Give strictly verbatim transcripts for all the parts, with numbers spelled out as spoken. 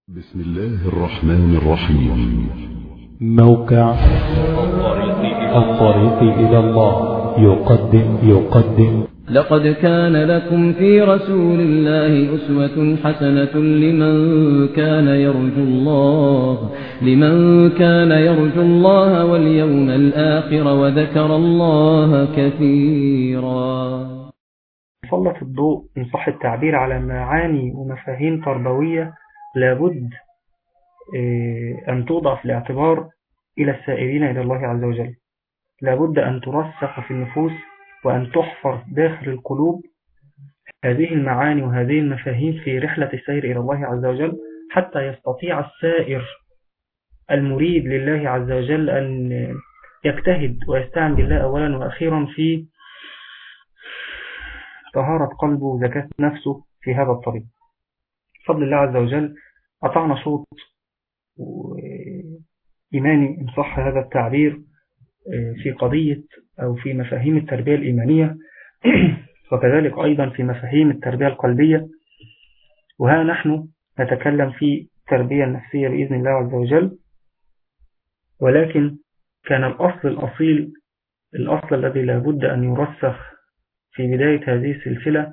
بسم الله الرحمن الرحيم. موقع الطريق إلى الله يقدم يقدم لقد كان لكم في رسول الله أسوة حسنة لمن كان يرجو الله لمن كان يرجو الله واليوم الآخر وذكر الله كثيرا. سلط الضوء إن صح التعبير على معاني ومفاهيم تربوية لابد أن توضع في الاعتبار إلى السائرين إلى الله عز وجل. لابد أن ترسخ في النفوس وأن تحفر داخل القلوب هذه المعاني وهذه المفاهيم في رحلة السير إلى الله عز وجل، حتى يستطيع السائر المريد لله عز وجل أن يجتهد ويستعن بالله أولا وأخيرا في طهارة قلبه وزكاة نفسه في هذا الطريق. بفضل الله عز وجل قطعنا شوط إيماني إن صح هذا التعبير في قضية أو في مفاهيم التربية الإيمانية وكذلك أيضا في مفاهيم التربية القلبية، وها نحن نتكلم في التربية النفسية بإذن الله عز وجل. ولكن كان الأصل الأصيل الأصل الذي لابد أن يرسخ في بداية هذه السلسلة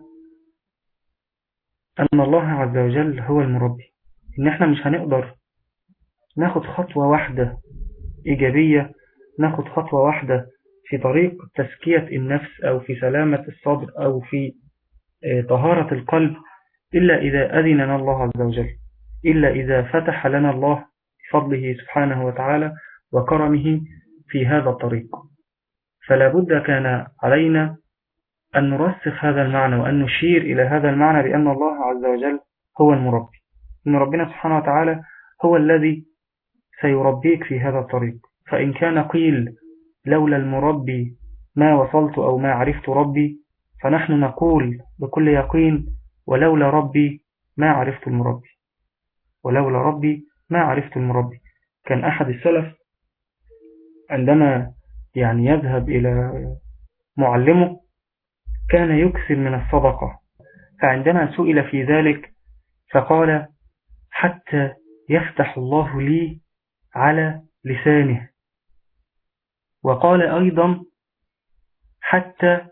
أن الله عز وجل هو المربي، إن احنا مش هنقدر ناخد خطوة واحدة إيجابية، ناخد خطوة واحدة في طريق تزكية النفس أو في سلامة الصدر أو في طهارة القلب إلا إذا أذننا الله عز وجل، إلا إذا فتح لنا الله بفضله سبحانه وتعالى وكرمه في هذا الطريق. فلا بد كان علينا أن نرسخ هذا المعنى وأن نشير إلى هذا المعنى بأن الله عز وجل هو المربي، إن ربنا سبحانه وتعالى هو الذي سيربيك في هذا الطريق. فإن كان قيل لولا المربي ما وصلت أو ما عرفت ربي، فنحن نقول بكل يقين ولولا ربي ما عرفت المربي، ولولا ربي ما عرفت المربي. كان أحد السلف عندما يعني يذهب إلى معلمه كان يكثر من الصدقة، فعندما سئل في ذلك فقال حتى يفتح الله لي على لسانه، وقال أيضا حتى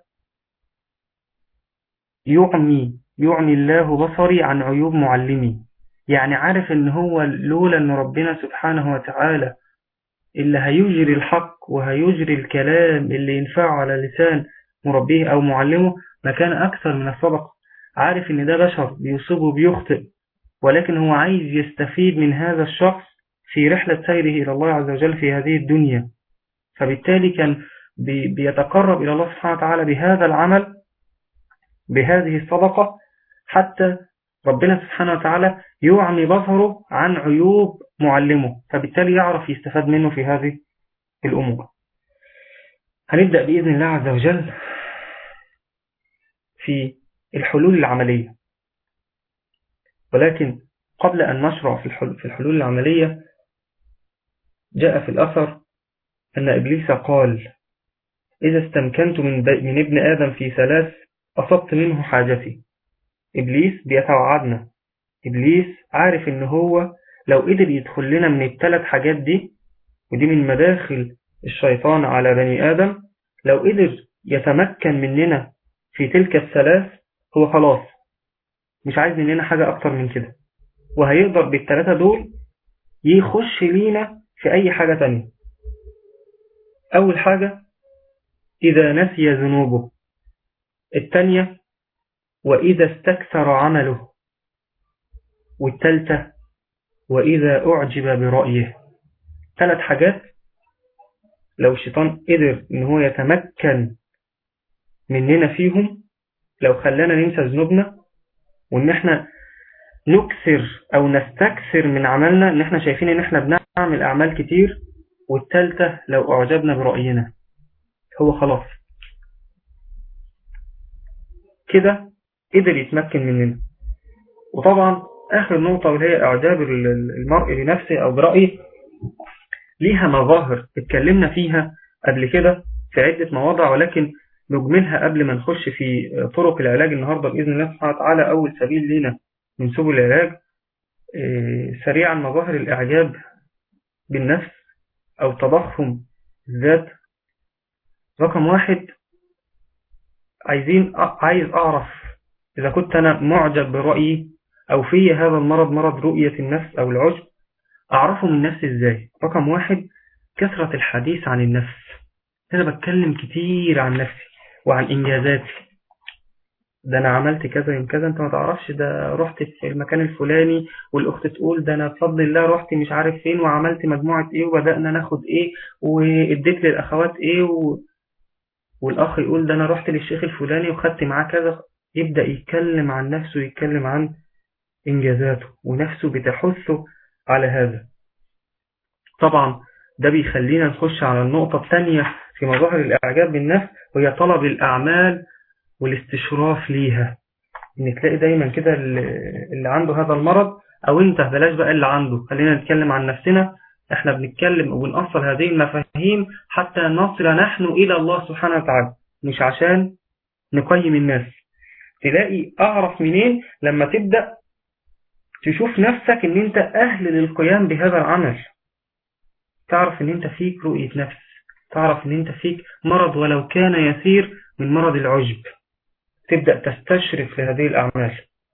يعني يعني الله بصري عن عيوب معلمي. يعني عارف ان هو لولا ان ربنا سبحانه وتعالى اللي هيجري الحق وهيجري الكلام اللي ينفعه على لسان مربيه او معلمه ما كان اكثر من الصدقة. عارف ان ده بشر بيصيب وبيخطئ، ولكن هو عايز يستفيد من هذا الشخص في رحلة سيره إلى الله عز وجل في هذه الدنيا، فبالتالي كان بيتقرب إلى الله سبحانه وتعالى بهذا العمل بهذه الصدقة، حتى ربنا سبحانه وتعالى يعمي بصره عن عيوب معلمه، فبالتالي يعرف يستفاد منه في هذه الأمور. هنبدأ بإذن الله عز وجل في الحلول العملية، ولكن قبل أن نشرع في الحلول العملية جاء في الأثر أن إبليس قال إذا استمكنت من, من ابن آدم في ثلاث أصبت منه حاجتي. إبليس بيتوعدنا، إبليس عارف إن هو لو قدر يدخل لنا من الثلاث حاجات دي، ودي من مداخل الشيطان على بني آدم، لو قدر يتمكن مننا في تلك الثلاث هو خلاص مش عايز مننا حاجة أكتر من كده، وهيقدر بالثلاثة دول يخش لينا في أي حاجة تانية. أول حاجة إذا نسي ذنوبه، الثانية وإذا استكثر عمله، والثالثة وإذا أعجب برأيه. ثلاث حاجات لو الشيطان قدر إن هو يتمكن مننا فيهم، لو خلانا ننسى ذنوبنا وإن احنا نكثر أو نستكثر من عملنا، إن احنا شايفين إن احنا بنعمل أعمال كتير، والثالثة لو أعجبنا برأينا، هو خلاص كده قدر يتمكن مننا. وطبعا آخر نقطة وهي إعجاب المرء بنفسه أو برأيه ليها مظاهر اتكلمنا فيها قبل كده في عدة مواضع، ولكن نجملها قبل ما نخش في طرق العلاج النهاردة بإذن الله سبحانه وتعالى. أول سبيل لنا من سبل العلاج سريعا مظاهر الإعجاب بالنفس أو تضخم الذات. رقم واحد، عايزين عايز أعرف إذا كنت أنا معجب برأيي أو في هذا المرض، مرض رؤية النفس أو العجب، أعرفه من نفسي إزاي؟ رقم واحد، كثرة الحديث عن النفس. أنا بتكلم كتير عن نفسي وعن إنجازاتي. ده أنا عملت كذا يوم كذا، أنت ما تعرفش، ده رحت في المكان الفلاني، والأخت تقول ده أنا بفضل الله رحت مش عارف فين وعملت مجموعة إيه وبدأنا ناخد إيه وإديت للأخوات إيه و... والأخ يقول ده أنا رحت للشيخ الفلاني وخدت معاه كذا. يبدأ يتكلم عن نفسه، يتكلم عن إنجازاته، ونفسه بتحثه على هذا. طبعا ده بيخلينا نخش على النقطة الثانية في مظاهر الإعجاب بالنفس، وهي طلب الأعمال والاستشراف ليها. إن تلاقي دايما كده اللي عنده هذا المرض، أو أنت بلاش بقى اللي عنده، خلينا نتكلم عن نفسنا. احنا بنتكلم ونأصل هذه المفاهيم حتى نصل نحن إلى الله سبحانه وتعالى، مش عشان نقيم الناس. تلاقي أعرف منين لما تبدأ تشوف نفسك إن أنت أهل للقيام بهذا العمل، تعرف إن أنت فيك رؤية نفس، تعرف إن أنت فيك مرض ولو كان يسير من مرض العجب، تبدأ تستشرف لهذه الأعمال.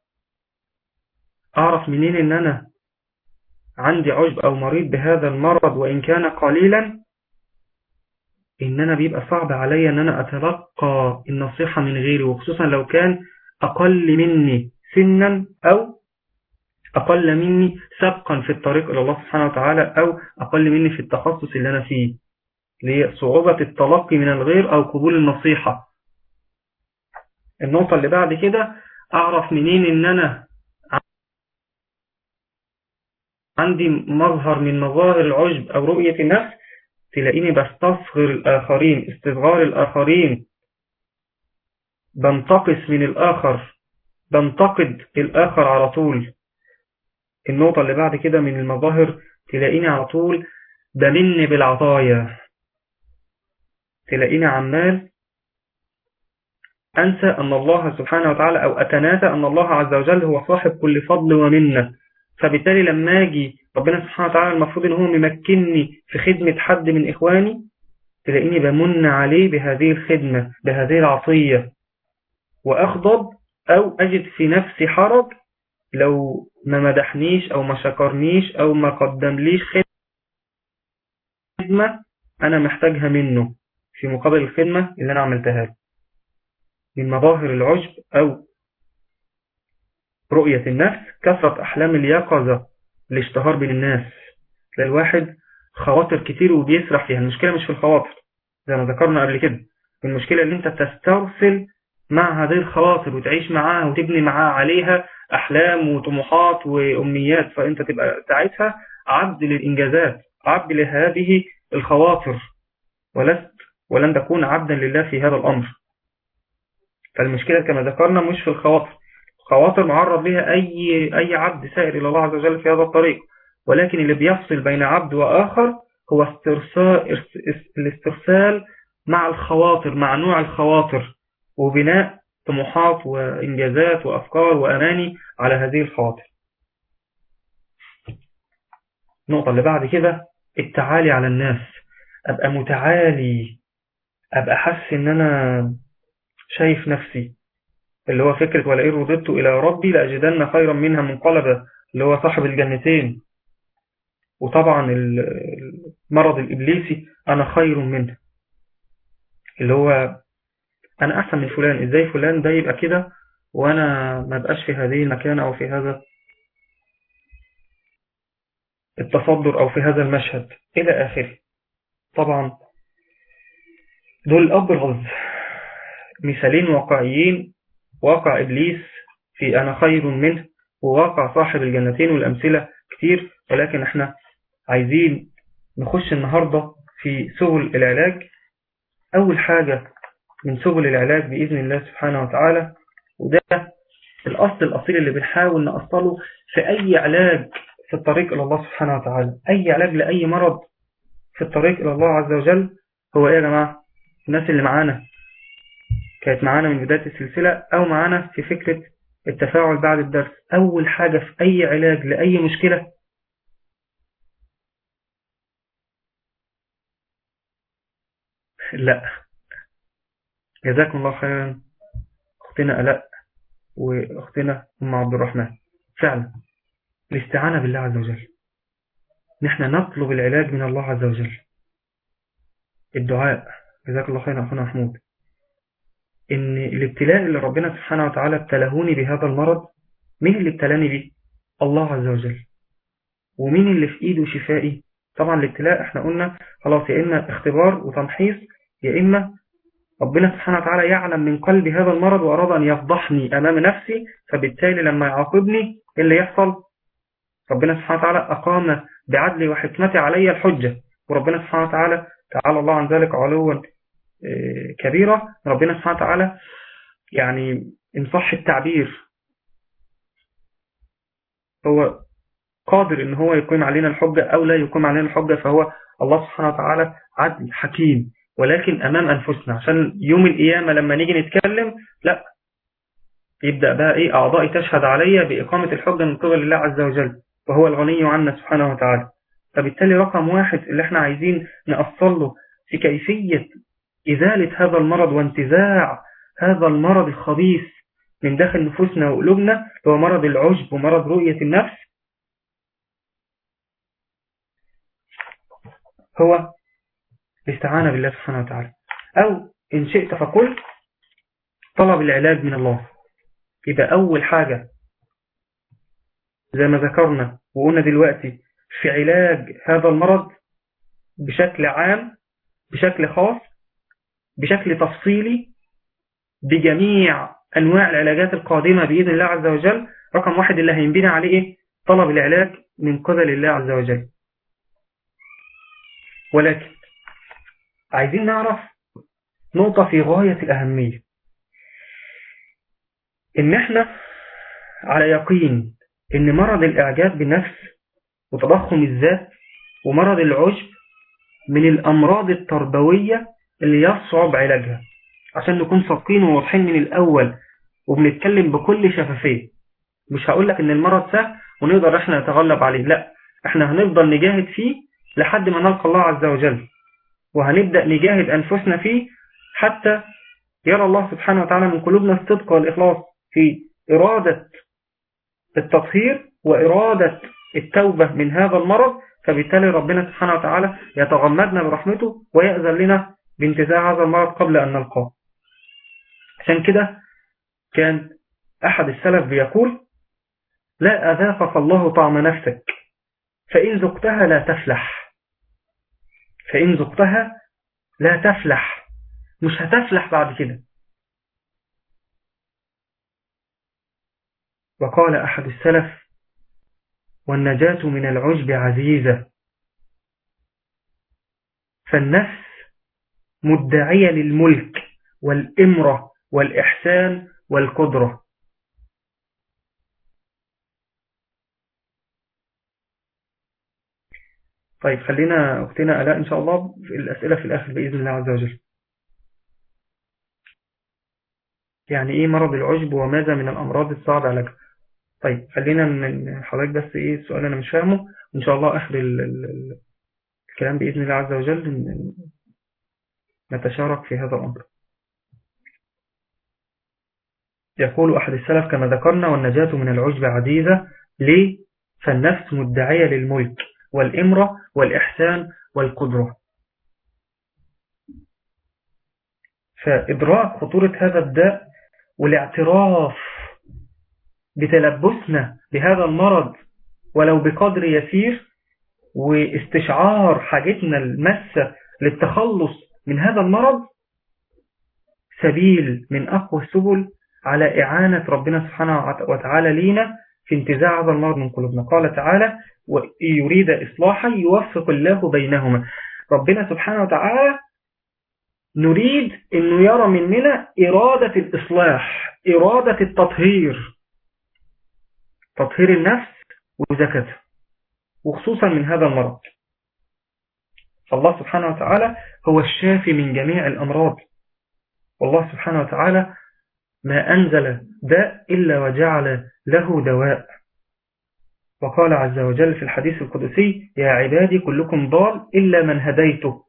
أعرف منين إن أنا عندي عجب أو مريض بهذا المرض وإن كان قليلا، إن أنا بيبقى صعب علي أن أنا أتلقى النصيحة من غيري، وخصوصا لو كان أقل مني سنا أو أقل مني سبقا في الطريق إلى الله سبحانه وتعالى، أو أقل مني في التخصص اللي أنا فيه، اللي صعوبة التلقي من الغير أو قبول النصيحة. النقطة اللي بعد كده، أعرف منين إن أنا عندي مظهر من مظاهر العجب أو رؤية النفس. تلاقيني بستصغر الآخرين، استصغار الآخرين، بنتقص من الآخر، بنتقد الآخر على طول. النقطة اللي بعد كده من المظاهر، تلاقيني على طول بمن بالعطايا، تلاقيني عمال أنسى أن الله سبحانه وتعالى، أو أتناسى أن الله عز وجل هو صاحب كل فضل ومنة. فبالتالي لما أجي ربنا سبحانه وتعالى المفروض أنه ممكنني في خدمة حد من إخواني، تلاقيني بمن عليه بهذه الخدمة، بهذه العطية، وأخضب أو أجد في نفسي حرج لو ما مدحنيش أو ما شكرنيش أو ما قدمليش خدمة أنا محتاجها منه في مقابل الخدمة اللي أنا عملتها له. من مظاهر العجب أو رؤية النفس كثرة أحلام اليقظة، الاشتهار بين الناس. للواحد خواطر كتير وبيسرح فيها. المشكلة مش في الخواطر زي ما ذكرنا قبل كده، المشكلة اللي انت تسترسل مع هذه الخواطر وتعيش معاها وتبني معاها عليها أحلام وطموحات وأمنيات، فأنت تبقى ساعتها عبد للإنجازات، عبد لهذه الخواطر، ولست ولن تكون عبدا لله في هذا الأمر. فالمشكلة كما ذكرنا مش في الخواطر، خواطر معرض لها أي أي عبد سائر إلى الله عز وجل في هذا الطريق، ولكن اللي بيفصل بين عبد وآخر هو استرسال الاسترسال مع الخواطر، مع نوع الخواطر، وبناء طموحات وإنجازات وأفكار وأماني على هذه الخواطر. النقطة اللي بعد كده التعالي على الناس، أبقى متعالي، أبقى حس إن أنا شايف نفسي، اللي هو فكرة ولئن رددت إلى ربي لأجدن خيرا منها منقلبا، اللي هو صاحب الجنتين. وطبعا المرض الإبليسي أنا خير منه، اللي هو أنا أحسن من فلان، إزاي فلان ده يبقى كده وأنا ما بقاش في هذه المكان أو في هذا التصدر أو في هذا المشهد إلى آخره. طبعا دول أبرز مثالين واقعيين، واقع إبليس في أنا خير منه وواقع صاحب الجنتين، والأمثلة كتير، ولكن احنا عايزين نخش النهاردة في سبل العلاج. أول حاجة من سبل العلاج بإذن الله سبحانه وتعالى، وده الأصل الأصيل اللي بنحاول نأصله في أي علاج في الطريق إلى الله سبحانه وتعالى، أي علاج لأي مرض في الطريق إلى الله عز وجل، هو إيه يا جماعة؟ الناس اللي معانا كانت معانا من بداية السلسلة أو معانا في فكرة التفاعل بعد الدرس أول حاجة في أي علاج لأي مشكلة؟ لا. جزاكم الله خيرا أختنا ألاء وأختنا أم عبد الرحمن. فعلا الاستعانة بالله عز وجل، نحن نطلب العلاج من الله عز وجل، الدعاء. جزاك الله خيرا أخونا محمود. إن الابتلاء اللي ربنا سبحانه وتعالى ابتلهوني بهذا المرض، مين اللي ابتلاني به؟ الله عز وجل. ومين اللي في إيده شفائي؟ طبعا الابتلاء احنا قلنا خلاص، يا إما اختبار وتمحيص، يا إما ربنا سبحانه وتعالى يعلم من قلبي هذا المرض وأراد أن يفضحني أمام نفسي، فبالتالي لما يعاقبني اللي يحصل، ربنا سبحانه وتعالى أقام بعدل وحكمته علي الحجة. وربنا سبحانه وتعالى تعالى الله عن ذلك علوا كبيرة. ربنا سبحانه وتعالى يعني إن صح التعبير هو قادر إن هو يقيم علينا الحجة أو لا يقيم علينا الحجة، فهو الله سبحانه وتعالى عدل حكيم. ولكن أمام أنفسنا، عشان يوم القيامة لما نيجي نتكلم لا يبدأ بقى إيه، أعضائي تشهد علي بإقامة الحجة من قبل الله عز وجل، وهو الغني عنا سبحانه وتعالى. فبالتالي رقم واحد اللي احنا عايزين نأصل له في كيفية إزالة هذا المرض وانتزاع هذا المرض الخبيث من داخل نفوسنا وقلوبنا، هو مرض العجب ومرض رؤية النفس، هو الاستعانة بالله سبحانه وتعالى، أو إن شئت فقل طلب العلاج من الله. يبقى أول حاجة زي ما ذكرنا وقلنا دلوقتي في علاج هذا المرض بشكل عام، بشكل خاص، بشكل تفصيلي، بجميع أنواع العلاجات القادمة بإذن الله عز وجل. رقم واحد اللي هينبني عليه إيه؟ طلب العلاج من قبل الله عز وجل. ولكن عايزين نعرف نقطة في غاية الأهمية، إن إحنا على يقين إن مرض الإعجاب بالنفس وتضخم الذات ومرض العجب من الأمراض التربوية اللي يصعب علاجها، عشان نكون صادقين وواضحين من الأول وبنتكلم بكل شفافية. مش هقول لك إن المرض سهل ونقدر إحنا نتغلب عليه، لا، إحنا هنفضل نجاهد فيه لحد ما نلقى الله عز وجل، وهنبدأ نجاهد أنفسنا فيه حتى يرى الله سبحانه وتعالى من قلوبنا الصدق والإخلاص في إرادة التطهير وإرادة التوبة من هذا المرض. فبالتالي ربنا سبحانه وتعالى يتغمدنا برحمته ويأذن لنا بانتزاع هذا المرض قبل أن نلقاه. عشان كده كان أحد السلف بيقول: لا أذاقك الله طعم نفسك، فإن ذقتها لا تفلح. فإن ذقتها لا تفلح، مش هتفلح بعد كده. وقال أحد السلف: والنجاة من العجب عزيزة، فالنفس مدعية للملك والإمرة والإحسان والقدرة. طيب خلينا أختنا ألاء إن شاء الله في الأسئلة في الآخر بإذن الله عز وجل. يعني إيه مرض العجب وماذا من الأمراض الصعب علاجها؟ طيب خلينا حضرتك بس إيه السؤال أنا مش فاهمه، إن شاء الله آخر ال ال الكلام بإذن الله عز وجل نتشارك في هذا الأمر. يقول أحد السلف كما ذكرنا: والنجاة من العجب عزيزة. ليه؟ فالنفس مدعية للملك والإمرة والإحسان والقدرة. فإدراك خطورة هذا الداء والاعتراف بتلبسنا بهذا المرض ولو بقدر يسير، واستشعار حاجتنا المسة للتخلص من هذا المرض، سبيل من أقوى السبل على إعانة ربنا سبحانه وتعالى لينا في انتزاع هذا المرض من قلوبنا. قال تعالى: ويريد إصلاحا يوفق الله بينهما. ربنا سبحانه وتعالى نريد أنه يرى مننا إرادة الإصلاح، إرادة التطهير، تطهير النفس وزكاتها، وخصوصا من هذا المرض. فالله سبحانه وتعالى هو الشافي من جميع الأمراض، والله سبحانه وتعالى ما أنزل داء إلا وجعل له دواء. وقال عز وجل في الحديث القدسي: يا عبادي كلكم ضال إلا من هديته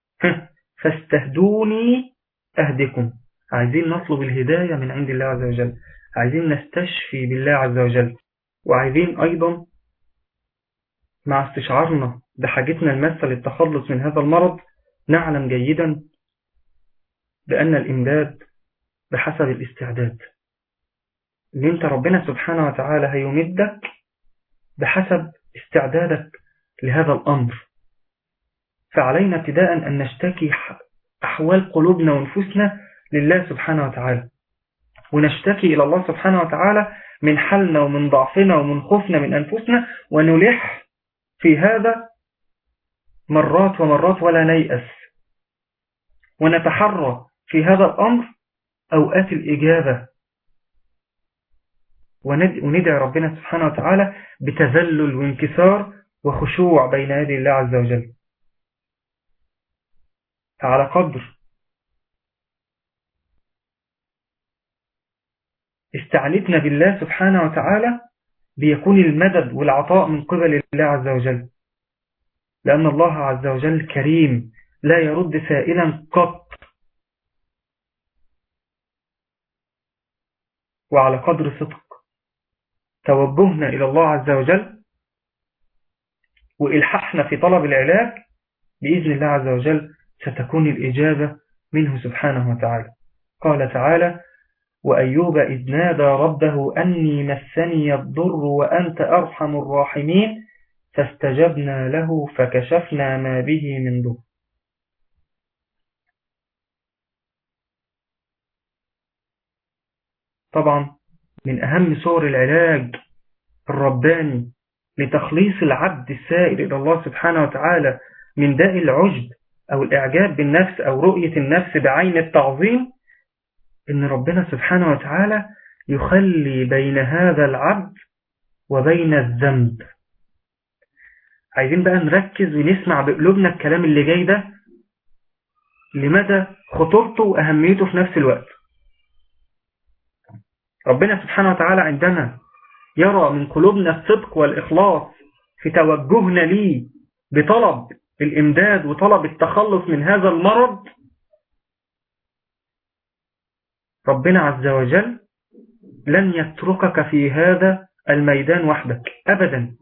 فاستهدوني أهدكم. عايزين نطلب الهداية من عند الله عز وجل، عايزين نستشفي بالله عز وجل، وعايزين أيضا مع استشعارنا بحاجتنا الماسة للتخلص من هذا المرض نعلم جيدا بأن الإمداد بحسب الاستعداد. إن أنت ربنا سبحانه وتعالى هيمدك بحسب استعدادك لهذا الأمر. فعلينا ابتداء أن نشتكي أحوال قلوبنا ونفوسنا لله سبحانه وتعالى، ونشتكي إلى الله سبحانه وتعالى من حالنا ومن ضعفنا ومن خوفنا من أنفسنا، ونلح في هذا مرات ومرات ولا نيأس، ونتحرى في هذا الأمر أوقات الإجابة، وندعي ربنا سبحانه وتعالى بتذلل وانكسار وخشوع بين يدي الله عز وجل. على قدر استعانتنا بالله سبحانه وتعالى بيكون المدد والعطاء من قبل الله عز وجل، لأن الله عز وجل كريم لا يرد سائلا قط. وعلى قدر صدق توجهنا إلى الله عز وجل وإلحاحنا في طلب العلاج بإذن الله عز وجل ستكون الإجابة منه سبحانه وتعالى. قال تعالى: وأيوب إذ نادى ربه أني مسني الضر وأنت أرحم الراحمين فاستجبنا له فكشفنا ما به من ضر. طبعا من أهم صور العلاج الرباني لتخليص العبد السائر إلى الله سبحانه وتعالى من داء العجب أو الإعجاب بالنفس أو رؤية النفس بعين التعظيم، إن ربنا سبحانه وتعالى يخلي بين هذا العبد وبين الذنب. عايزين بقى نركز ونسمع بقلوبنا الكلام اللي جاي ده لمدى خطورته وأهميته في نفس الوقت. ربنا سبحانه وتعالى عندما يرى من قلوبنا الصدق والإخلاص في توجهنا ليه بطلب الإمداد وطلب التخلص من هذا المرض، ربنا عز وجل لن يتركك في هذا الميدان وحدك أبدا.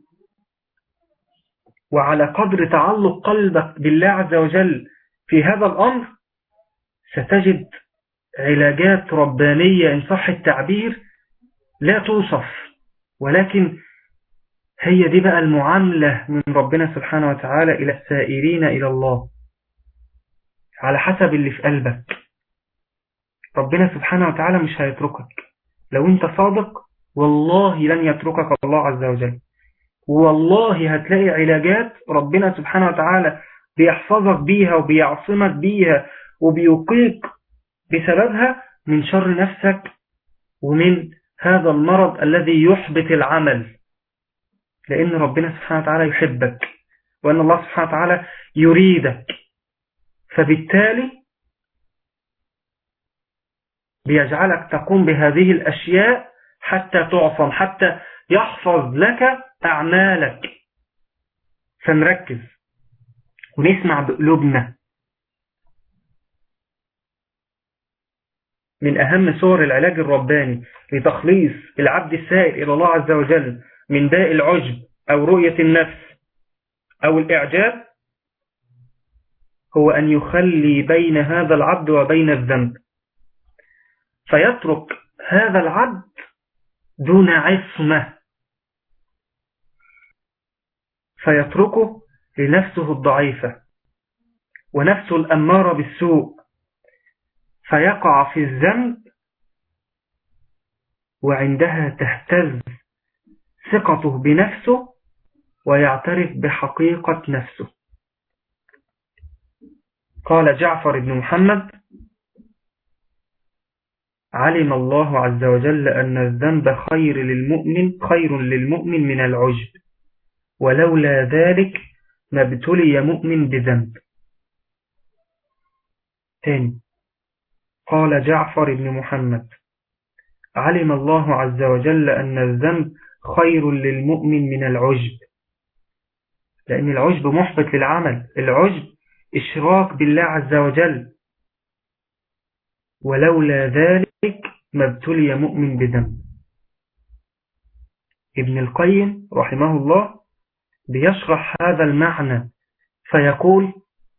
وعلى قدر تعلق قلبك بالله عز وجل في هذا الأمر ستجد علاجات ربانية إن صح التعبير لا توصف، ولكن هي دي بقى المعاملة من ربنا سبحانه وتعالى إلى السائرين إلى الله على حسب اللي في قلبك. ربنا سبحانه وتعالى مش هيتركك لو انت صادق، والله لن يتركك الله عز وجل، والله هتلاقي علاجات ربنا سبحانه وتعالى بيحفظك بيها وبيعصمك بيها وبيوقيك بسببها من شر نفسك ومن هذا المرض الذي يحبط العمل، لأن ربنا سبحانه وتعالى يحبك وأن الله سبحانه وتعالى يريدك، فبالتالي بيجعلك تقوم بهذه الأشياء حتى تعصم، حتى يحفظ لك أعمالك. فنركز ونسمع بقلوبنا. من أهم صور العلاج الرباني لتخليص العبد السائر إلى الله عز وجل من داء العجب أو رؤية النفس أو الإعجاب هو أن يخلي بين هذا العبد وبين الذنب، فيترك هذا العبد دون عصمة، فيتركه لنفسه الضعيفة ونفسه الأمارة بالسوء، فيقع في الذنب، وعندها تهتز ثقته بنفسه ويعترف بحقيقة نفسه. قال جعفر بن محمد: علم الله عز وجل أن الذنب خير للمؤمن خير للمؤمن من العجب، ولولا ذلك ما ابتلي مؤمن بذنب. تاني، قال جعفر بن محمد: علم الله عز وجل أن الذنب خير للمؤمن من العجب، لأن العجب محبط للعمل. العجب إشراك بالله عز وجل، ولولا ذلك ما ابتلي مؤمن بذنب. ابن القيم رحمه الله بيشرح هذا المعنى فيقول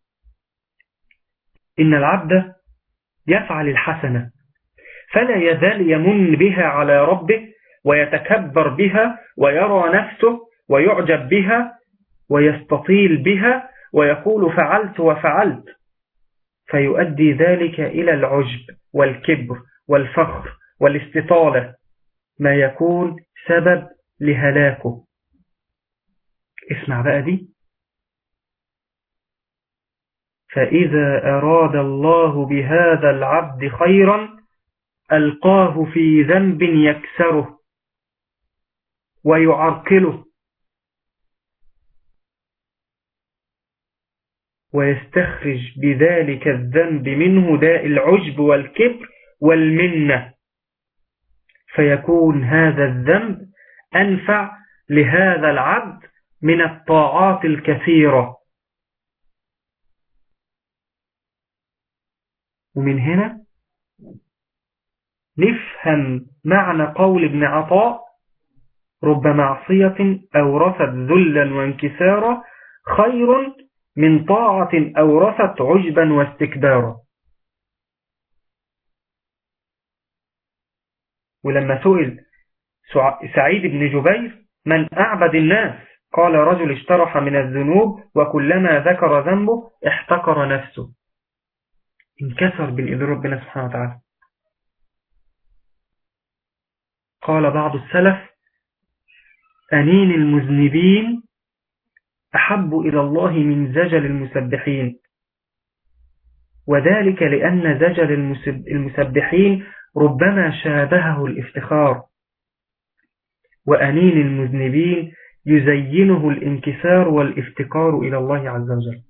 إن العبد يفعل الحسنة فلا يزال يمن بها على ربه ويتكبر بها ويرى نفسه ويعجب بها ويستطيل بها ويقول فعلت وفعلت، فيؤدي ذلك إلى العجب والكبر والفخر والاستطالة، ما يكون سبب لهلاكه. اسمع بقى دي: فإذا أراد الله بهذا العبد خيرا ألقاه في ذنب يكسره ويعرقله ويستخرج بذلك الذنب منه داء العجب والكبر والمنة، فيكون هذا الذنب أنفع لهذا العبد من الطاعات الكثيرة. ومن هنا نفهم معنى قول ابن عطاء: رب معصية أورثت ذلا وانكسارا خير من طاعة أورثت عجبا واستكبارا. ولما سئل سعيد بن جبير من أعبد الناس، قال: رجل اشترح من الذنوب وكلما ذكر ذنبه احتقر نفسه، انكسر بين إيدين ربنا سبحانه وتعالى. قال بعض السلف: أنين المذنبين أحب إلى الله من زجل المسبحين، وذلك لأن زجل المسبحين ربما شابهه الافتخار، وأنين المذنبين يزينه الانكسار والافتقار إلى الله عز وجل.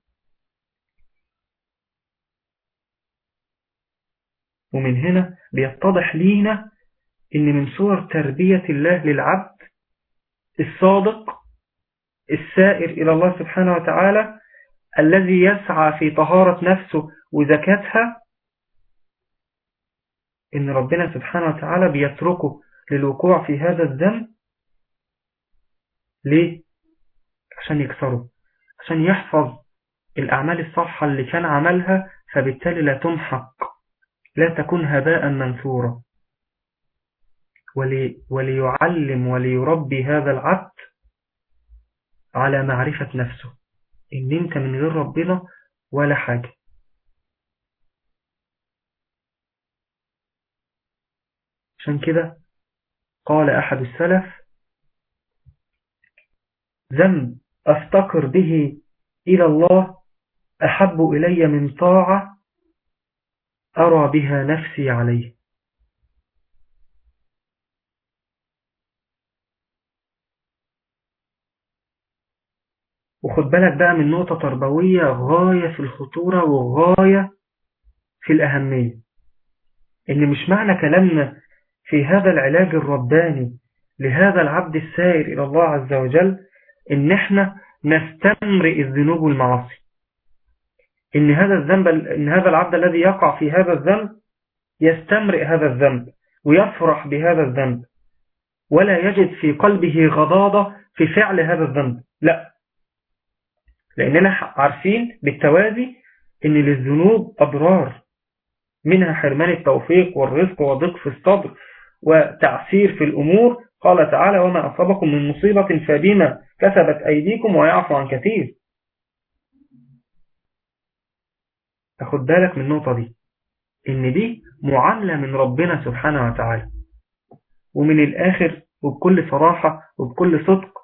ومن هنا بيتضح لينا إن من صور تربية الله للعبد الصادق السائر إلى الله سبحانه وتعالى الذي يسعى في طهارة نفسه وزكاتها، إن ربنا سبحانه وتعالى بيتركه للوقوع في هذا الذنب. ليه؟ عشان يكسره، عشان يحفظ الأعمال الصالحة اللي كان عملها، فبالتالي لا تمحق، لا تكون هباء منثورا. ولي وليعلم وليربي هذا العبد على معرفة نفسه، إن أنت من غير ربنا ولا حاجة. عشان كده قال أحد السلف: ذنب أفتقر به إلى الله أحب إلي من طاعة أرى بها نفسي عليه. وخد بالك بقى من نقطة تربوية غاية في الخطورة وغاية في الأهمية، إن مش معنى كلامنا في هذا العلاج الرباني لهذا العبد السائر إلى الله عز وجل إن احنا نستمرئ الذنوب والمعاصي، إن هذا الذنب إن هذا العبد الذي يقع في هذا الذنب يستمرئ هذا الذنب ويفرح بهذا الذنب ولا يجد في قلبه غضاضة في فعل هذا الذنب. لا، لأننا عارفين بالتوازي إن للذنوب أضرار، منها حرمان التوفيق والرزق وضيق في الصدر وتعسير في الأمور. قال تعالى: وما أصابكم من مصيبة فبما كسبت أيديكم ويعفو عن كثير. أخد بالك من النقطة دي، إن دي معاملة من ربنا سبحانه وتعالى. ومن الآخر وبكل صراحة وبكل صدق،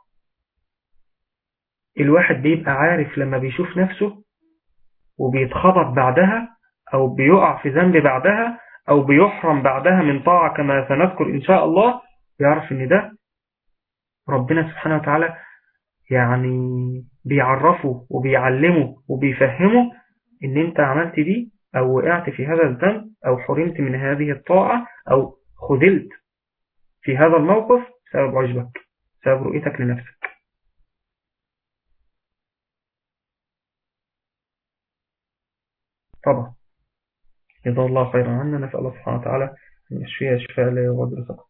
الواحد بيبقى عارف لما بيشوف نفسه وبيتخبط بعدها أو بيقع في ذنب بعدها أو بيحرم بعدها من طاعة كما سنذكر إن شاء الله، يعرف إن ده ربنا سبحانه وتعالى يعني بيعرفه وبيعلمه وبيفهمه إن أنت عملت دي أو وقعت في هذا الذنب أو حرمت من هذه الطاعة أو خذلت في هذا الموقف بسبب عجبك، بسبب رؤيتك لنفسك. طبعا جزاه الله خيرا عنا، نسأل الله سبحانه وتعالى أن يشفيها شفاء لا يغادر سقما.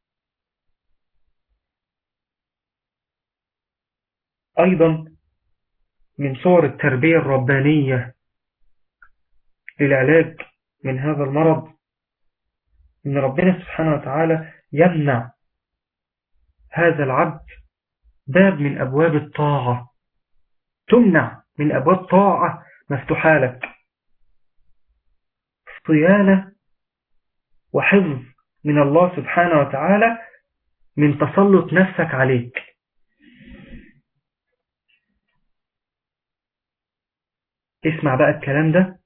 أيضا من صور التربية الربانية للعلاج من هذا المرض إن ربنا سبحانه وتعالى يمنع هذا العبد باب من أبواب الطاعة، تمنع من أبواب طاعة مفتوحة لك، صيانة وحفظ من الله سبحانه وتعالى من تسلط نفسك عليك. اسمع بقى الكلام ده،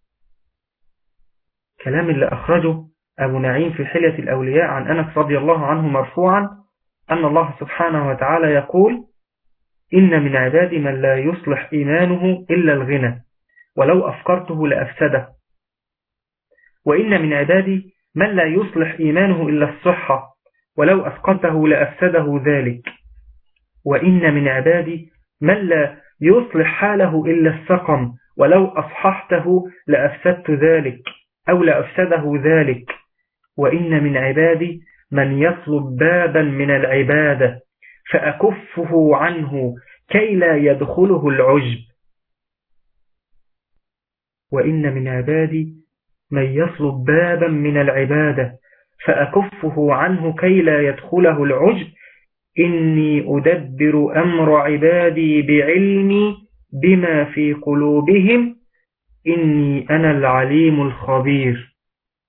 كلام اللي أخرجه أبو نعيم في حلية الأولياء عن أنس رضي الله عنه مرفوعا أن الله سبحانه وتعالى يقول: إن من عبادي من لا يصلح إيمانه إلا الغنى ولو أفكرته لأفسده، وإن من عبادي من لا يصلح إيمانه إلا الصحة ولو أفقدته لأفسده ذلك، وإن من عبادي من لا يصلح حاله إلا السقم ولو أصححته لأفسدت ذلك أو لأفسده ذلك، وإن من عبادي من يطلب بابا من العبادة فأكفه عنه كي لا يدخله العجب، وإن من عبادي من يطلب بابا من العبادة فأكفه عنه كي لا يدخله العجب، إني أدبر أمر عبادي بعلمي بما في قلوبهم إني أنا العليم الخبير.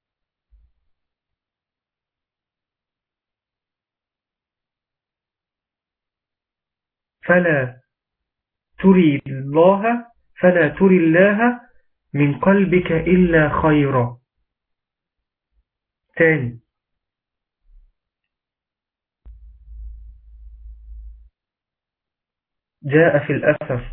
فلا تري الله فلا تري الله من قلبك إلا خيرا. تاني، جاء في الأثر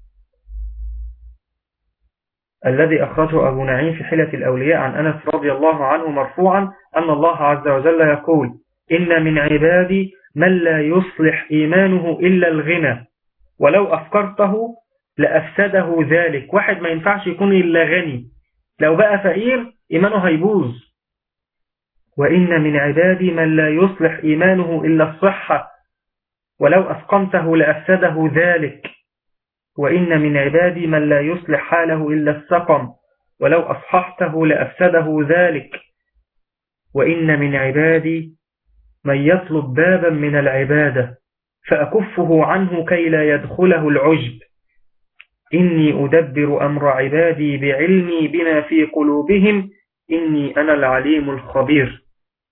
الذي أخرجه أبو نعيم في حلية الأولياء عن أنس رضي الله عنه مرفوعا أن الله عز وجل يقول: إن من عبادي من لا يصلح إيمانه إلا الغنى ولو أفكرته لأفسده ذلك. واحد ما ينفعش يكون إلا غني، لو بقى فقير إيمانه هيبوظ. وإن من عبادي من لا يصلح إيمانه إلا الصحة ولو أسقمته لأفسده ذلك، وإن من عبادي من لا يصلح حاله إلا السقم ولو أصححته لأفسده ذلك، وإن من عبادي من يطلب بابا من العبادة فأكفه عنه كي لا يدخله العجب، إني أدبر أمر عبادي بعلمي بما في قلوبهم إني أنا العليم الخبير.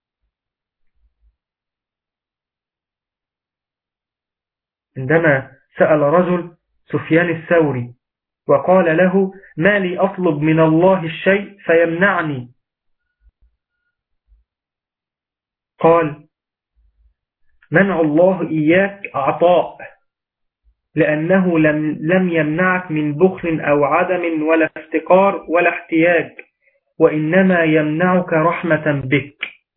عندما سأل رجل سفيان الثوري وقال له: ما لي أطلب من الله الشيء فيمنعني؟ قال: منع الله إياك عطاء، لأنه لم, لم يمنعك من بخل أو عدم ولا افتقار ولا احتياج، وإنما يمنعك رحمة بك.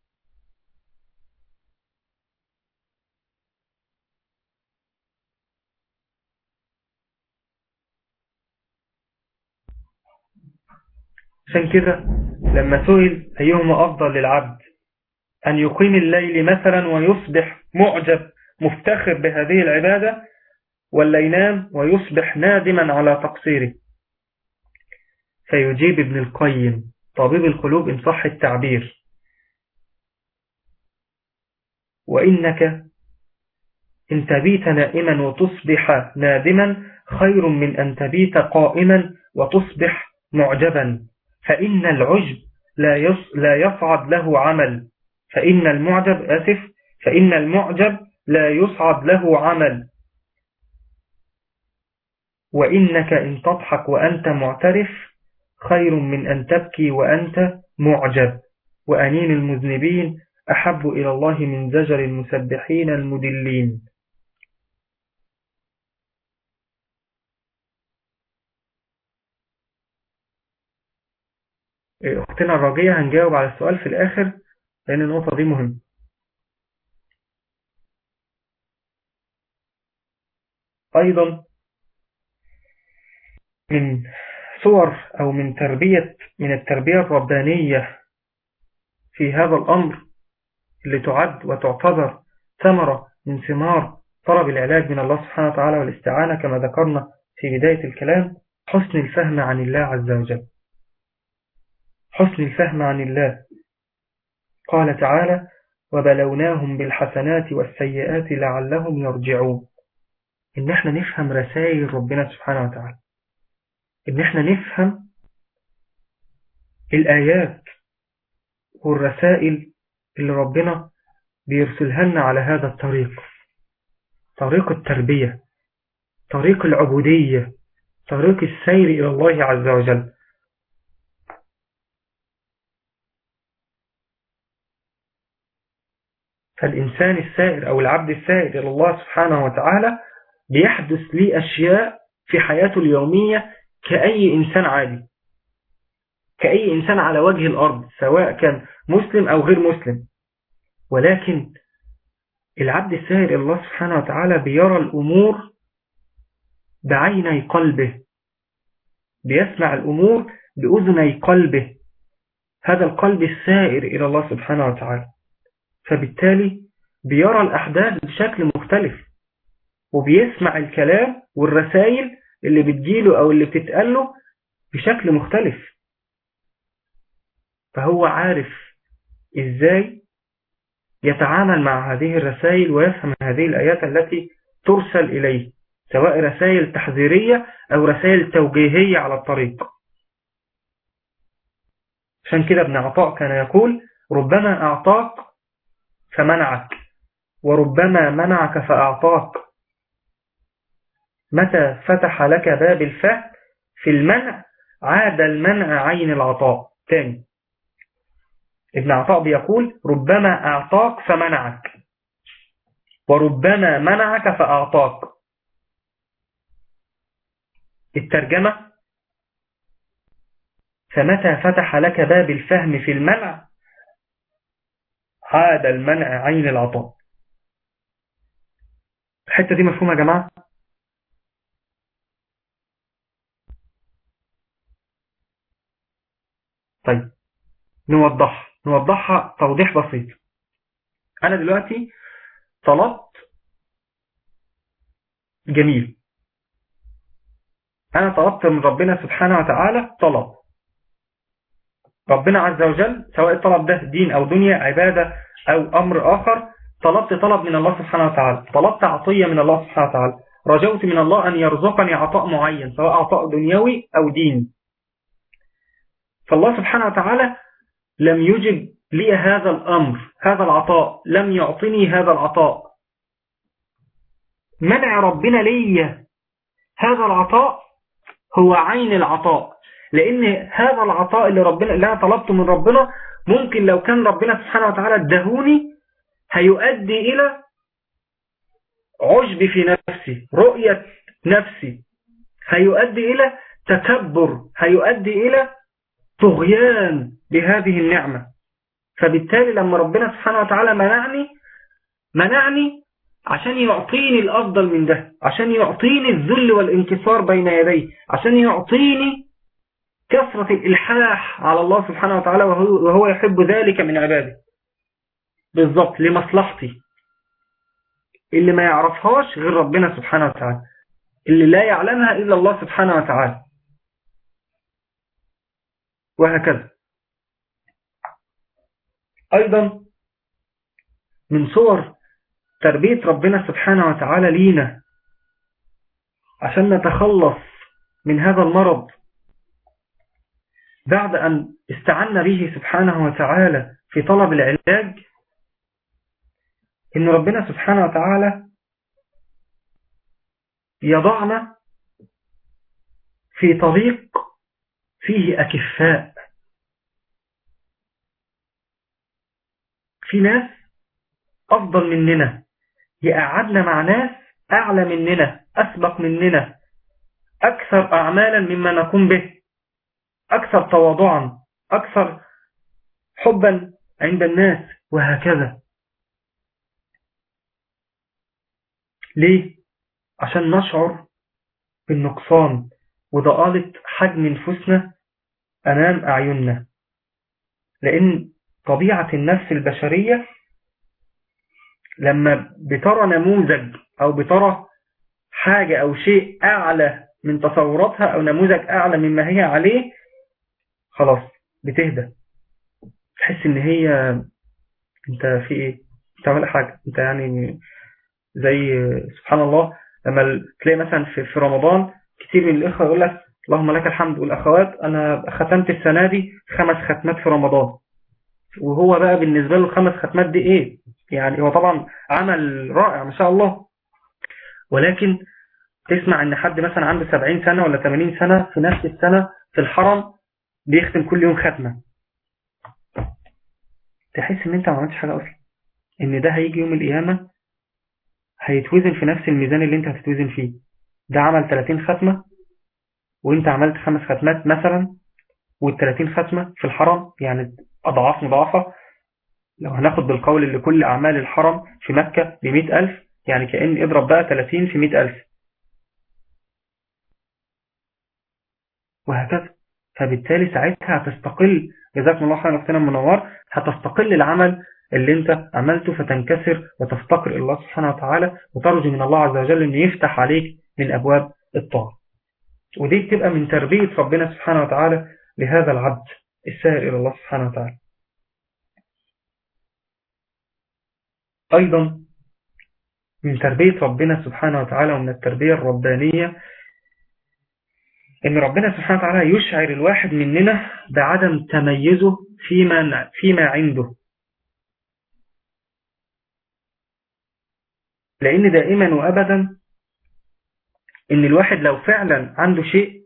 عشان كده لما سئل أيهما أفضل للعبد، أن يقيم الليل مثلا ويصبح معجب مفتخر بهذه العبادة، ولا ينام ويصبح نادما على تقصيره؟ فيجيب ابن القيم طبيب القلوب إن صح التعبير: وإنك إن تبيت نائما وتصبح نادما خير من أن تبيت قائما وتصبح معجبا، فإن العجب لا يصعد له عمل، فإن المعجب آسف فإن المعجب لا يصعد له عمل، وإنك إن تضحك وأنت معترف خير من أن تبكي وأنت معجب، وأنين المذنبين أحب إلى الله من زجر المسبحين المدلين. أختنا الراجية هنجاوب على السؤال في الآخر، لأن النقطة دي مهمة. أيضا من صور أو من تربية من التربية الربانية في هذا الأمر اللي تعد وتعتبر ثمرة من ثمار طلب العلاج من الله سبحانه وتعالى والاستعانة كما ذكرنا في بداية الكلام، حسن الفهم عن الله عز وجل. حسن الفهم عن الله. قال تعالى: وبلوناهم بالحسنات والسيئات لعلهم يرجعون. إن احنا نفهم رسائل ربنا سبحانه وتعالى، إن احنا نفهم الآيات والرسائل اللي ربنا بيرسلها لنا على هذا الطريق، طريق التربية، طريق العبودية، طريق السير إلى الله عز وجل. فالإنسان السائر أو العبد السائر إلى الله سبحانه وتعالى بيحدث لي أشياء في حياته اليومية كأي إنسان عادي، كأي إنسان على وجه الأرض، سواء كان مسلم أو غير مسلم. ولكن العبد السائر إلى الله سبحانه وتعالى بيرى الأمور بعيني قلبه، بيسمع الأمور بأذني قلبه، هذا القلب السائر إلى الله سبحانه وتعالى. فبالتالي بيرى الأحداث بشكل مختلف، وبيسمع الكلام والرسائل اللي بتجيله أو اللي بتتقاله بشكل مختلف. فهو عارف إزاي يتعامل مع هذه الرسائل ويفهم هذه الآيات التي ترسل إليه، سواء رسائل تحذيرية أو رسائل توجيهية على الطريق. عشان كده ابن عطاء كان يقول: ربما أعطاك فمنعك، وربما منعك فأعطاك، متى فتح لك باب الفهم في المنع عاد المنع عين العطاء. تاني، ابن عطاء بيقول: ربما أعطاك فمنعك، وربما منعك فأعطاك. الترجمة: فمتى فتح لك باب الفهم في المنع عاد المنع عين العطاء. الحتة دي مفهومة يا جماعة؟ طيب نوضحها نوضحها توضيح بسيط. أنا دلوقتي طلبت جميل، أنا طلبت من ربنا سبحانه وتعالى طلب. ربنا عز وجل سواء الطلب ده دين أو دنيا، عبادة أو أمر آخر، طلبت طلب من الله سبحانه وتعالى، طلبت عطية من الله سبحانه وتعالى، رجوت من الله أن يرزقني عطاء معين سواء عطاء دنيوي أو ديني. فالله سبحانه وتعالى لم يجب لي هذا الأمر، هذا العطاء، لم يعطني هذا العطاء. منع ربنا لي هذا العطاء هو عين العطاء، لأن هذا العطاء اللي ربنا اللي أنا طلبته من ربنا ممكن لو كان ربنا سبحانه وتعالى ادهوني هيؤدي إلى عجب في نفسي، رؤية نفسي، هيؤدي إلى تكبر، هيؤدي إلى طغيان بهذه النعمة. فبالتالي لما ربنا سبحانه وتعالى منعني منعني عشان يعطيني الأفضل من ده، عشان يعطيني الذل والانكسار بين يديه، عشان يعطيني كثرة الإلحاح على الله سبحانه وتعالى، وهو يحب ذلك من عباده بالضبط لمصلحتي اللي ما يعرفهاش غير ربنا سبحانه وتعالى، اللي لا يعلمها إلا الله سبحانه وتعالى، وهكذا. أيضا من صور تربية ربنا سبحانه وتعالى لينا عشان نتخلص من هذا المرض بعد أن استعنا به سبحانه وتعالى في طلب العلاج، إن ربنا سبحانه وتعالى يضعنا في طريق فيه أكفاء. في ناس أفضل مننا، يقعدنا مع ناس أعلى مننا، أسبق مننا، أكثر أعمالا مما نقوم به، أكثر تواضعا، أكثر حبا عند الناس، وهكذا. ليه؟ عشان نشعر بالنقصان وضآلة حجم نفوسنا أمام أعيننا، لأن طبيعة النفس البشرية لما بترى نموذج أو بترى حاجة أو شيء أعلى من تصوراتها أو نموذج أعلى مما هي عليه، خلاص بتهدى، تحس إن هي أنت في إيه؟ أنت ولا حاجة، أنت يعني زي سبحان الله لما تلاقي مثلا في في رمضان كتير من الإخوة يقول لك اللهم لك الحمد، والأخوات أنا ختمت السنة دي خمس ختمات في رمضان، وهو بقى بالنسبة له خمس ختمات دي إيه؟ يعني هو طبعا عمل رائع ما شاء الله، ولكن تسمع ان حد مثلا عنده سبعين سنة ولا ثمانين سنة في نفس السنة في الحرم بيختم كل يوم ختمة، تحس ان انت ما عملتش حاجة اصلا، ان ده هيجي يوم القيامة هيتوزن في نفس الميزان اللي انت هتتوزن فيه. ده عمل ثلاثين ختمة وانت عملت خمس ختمات مثلا، والثلاثين ختمة في الحرم يعني اضعاف مضاعفة. لو هناخد بالقول اللي كل اعمال الحرم في مكة بمئة الف، يعني كأن اضرب بقى ثلاثين في مئة الف، وهكذا. فبالتالي ساعتها هتستقل، جزاكم الله خيرا اختنا منور، هتستقل العمل اللي انت عملته فتنكسر وتفتقر الله سبحانه وتعالى، وترجو من الله عز وجل ان يفتح عليك من ابواب الطاعة. ودي بتبقى من تربية ربنا سبحانه وتعالى لهذا العبد السائر الى الله سبحانه وتعالى. ايضا من تربية ربنا سبحانه وتعالى ومن التربية الربانية إن ربنا سبحانه وتعالى يشعر الواحد مننا بعدم تميزه فيما فيما عنده، لأن دائما وأبدا إن الواحد لو فعلا عنده شيء.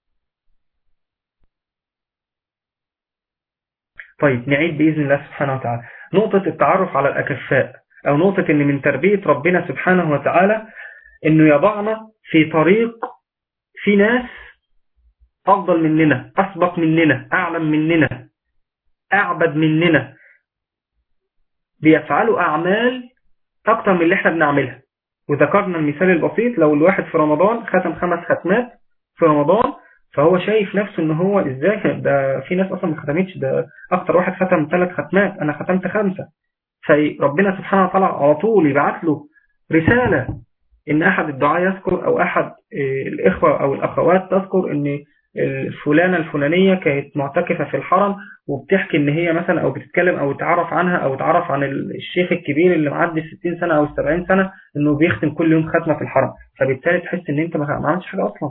طيب نعيد بإذن الله سبحانه وتعالى نقطة التعرف على الأكفاء، أو نقطة إن من تربية ربنا سبحانه وتعالى إنه يضعنا في طريق في ناس أفضل مننا، أسبق مننا، أعلم مننا، أعبد مننا، بيفعلوا أعمال أكتر من اللي احنا بنعملها. وذكرنا المثال البسيط، لو الواحد في رمضان ختم خمس ختمات في رمضان، فهو شايف نفسه ان هو ازاي، ده في ناس اصلا ما ختمتش، ده اكتر واحد ختم ثلاث ختمات، انا ختمت خمسة. فربنا سبحانه وتعالى على طول يبعث له رسالة ان احد الدعاء يذكر، او احد الاخوة او الاخوات تذكر ان الفلانة الفلانية كانت معتكفة في الحرم، وبتحكي ان هي مثلا او بتتكلم او تعرف عنها او تعرف عن الشيخ الكبير اللي معدي ستين سنة او سبعين سنة انه بيختم كل يوم ختمة في الحرم. فبالتالي تحس ان انت ما عملتش حاجة اصلا،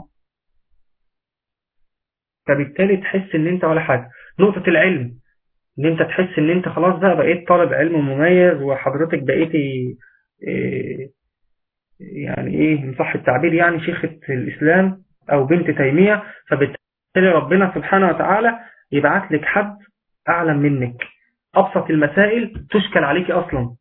فبالتالي تحس ان انت ولا حاجة. نقطة العلم، ان انت تحس ان انت خلاص بقى بقيت طالب علم مميز، وحضرتك بقيتي إيه يعني ايه من صح التعبير يعني شيخة الاسلام او بنت تيمية. فبالتالي ربنا سبحانه وتعالى يبعث لك حد اعلم منك، ابسط المسائل تشكل عليك اصلا،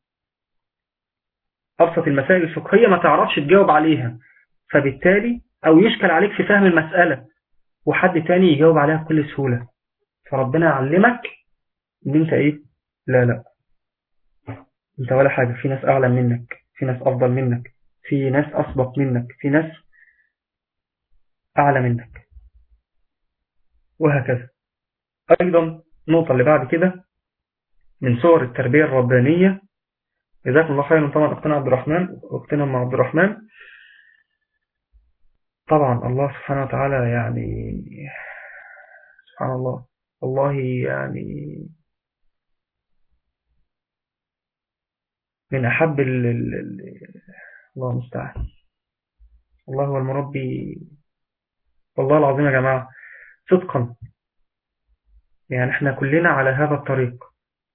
ابسط المسائل الفقهية ما تعرفش تجاوب عليها، فبالتالي او يشكل عليك في فهم المسألة وحد تاني يجاوب عليها بكل سهولة، فربنا يعلمك ان انت ايه، لا لا انت ولا حاجة، في ناس اعلم منك، في ناس افضل منك، في ناس اسبق منك، في ناس اعلى منك، وهكذا. ايضا النقطة اللي بعد كده من صور التربية الربانية، جزاكم الله خيرا طبعا اختنا عبد الرحمن، اختنا مع عبد الرحمن، طبعا الله سبحانه وتعالى يعني سبحان الله، الله يعني من أحب ال ال ال الله المستعان، الله هو المربي، والله العظيم يا جماعة صدقا يعني احنا كلنا على هذا الطريق،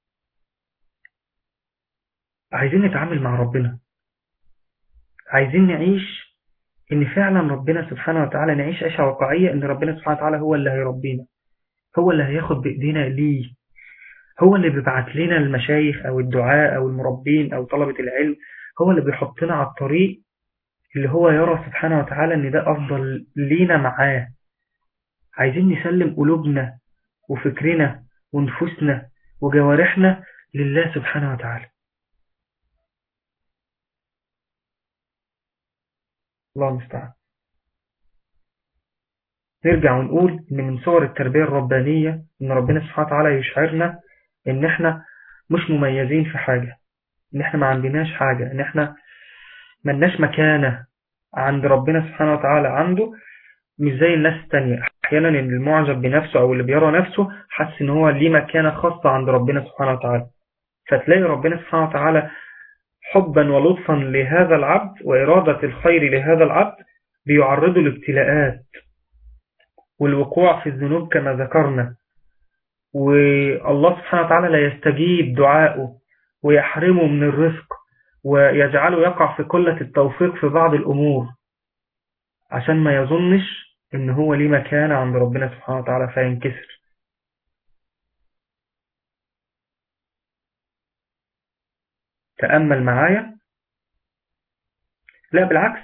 عايزين نتعامل مع ربنا، عايزين نعيش ان فعلا ربنا سبحانه وتعالى، نعيش عيشة واقعية ان ربنا سبحانه وتعالى هو اللي هيربينا، هو اللي هياخد بإيدينا ليه، هو اللي بيبعت لنا المشايخ او الدعاء او المربين او طلبة العلم، هو اللي بيحطنا على الطريق اللي هو يرى سبحانه وتعالى ان ده افضل لينا معاه. عايزين نسلم قلوبنا وفكرنا ونفوسنا وجوارحنا لله سبحانه وتعالى. الله المستعان. نرجع ونقول إن من صور التربية الربانية إن ربنا سبحانه وتعالى يشعرنا إن إحنا مش مميزين في حاجة، إن إحنا ما عندناش حاجة، إن إحنا ملناش مكانة عند ربنا سبحانه وتعالى عنده، مش زي الناس التانية. أحيانا المعجب بنفسه أو اللي بيرى نفسه حس إن هو ليه مكانة خاصة عند ربنا سبحانه وتعالى، فتلاقي ربنا سبحانه وتعالى حبا ولطفا لهذا العبد وإرادة الخير لهذا العبد بيعرضه لابتلاءات والوقوع في الذنوب كما ذكرنا، والله سبحانه وتعالى لا يستجيب دعائه ويحرمه من الرزق ويجعله يقع في قلة التوفيق في بعض الأمور عشان ما يظنش إن هو ليه مكانة عند ربنا سبحانه وتعالى فينكسر. تأمل معايا. لا بالعكس،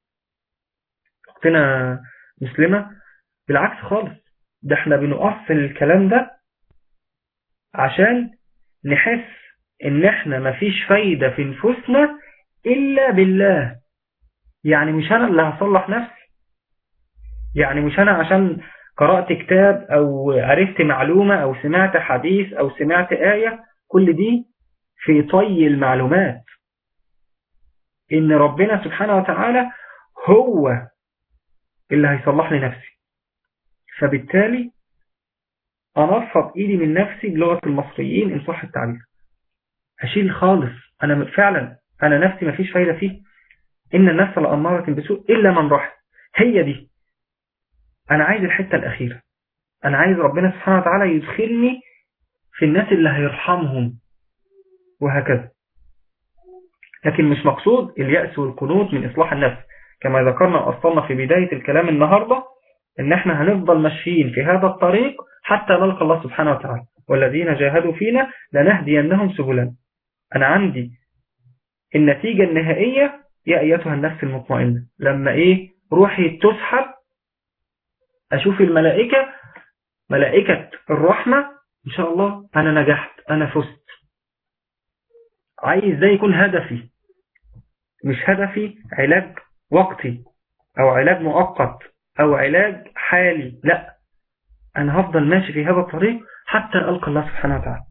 أختنا مسلمة، بالعكس خالص، ده احنا بنقف في الكلام ده عشان نحس ان احنا مفيش فايدة في نفوسنا الا بالله. يعني مش انا اللي هصلح نفسي، يعني مش انا عشان قرأت كتاب او عرفت معلومة او سمعت حديث او سمعت آية، كل دي في طي المعلومات، ان ربنا سبحانه وتعالى هو اللي هيصلح لي نفسي. فبالتالي أنفض إيدي من نفسي بلغة المصريين إن صح التعبير، هشيل خالص. أنا فعلا أنا نفسي مفيش فايدة فيه، إن النفس لأمارة بسوء إلا من رحم. هي دي أنا عايز الحتة الأخيرة، أنا عايز ربنا سبحانه وتعالى يدخلني في الناس اللي هيرحمهم وهكذا. لكن مش مقصود اليأس والقنوط من إصلاح النفس، كما ذكرنا وأصلنا في بداية الكلام النهاردة إن إحنا هنفضل ماشيين في هذا الطريق حتى نلقى الله سبحانه وتعالى، والذين جاهدوا فينا لنهدينهم سبلنا. أنا عندي النتيجة النهائية يا أيتها النفس المطمئنة، لما إيه روحي تسحب أشوف الملائكة، ملائكة الرحمة، إن شاء الله أنا نجحت، أنا فزت. عايز ده يكون هدفي، مش هدفي علاج وقتي أو علاج مؤقت أو علاج حالي، لا، أنا هفضل ماشي في هذا الطريق حتى ألقى الله سبحانه وتعالى.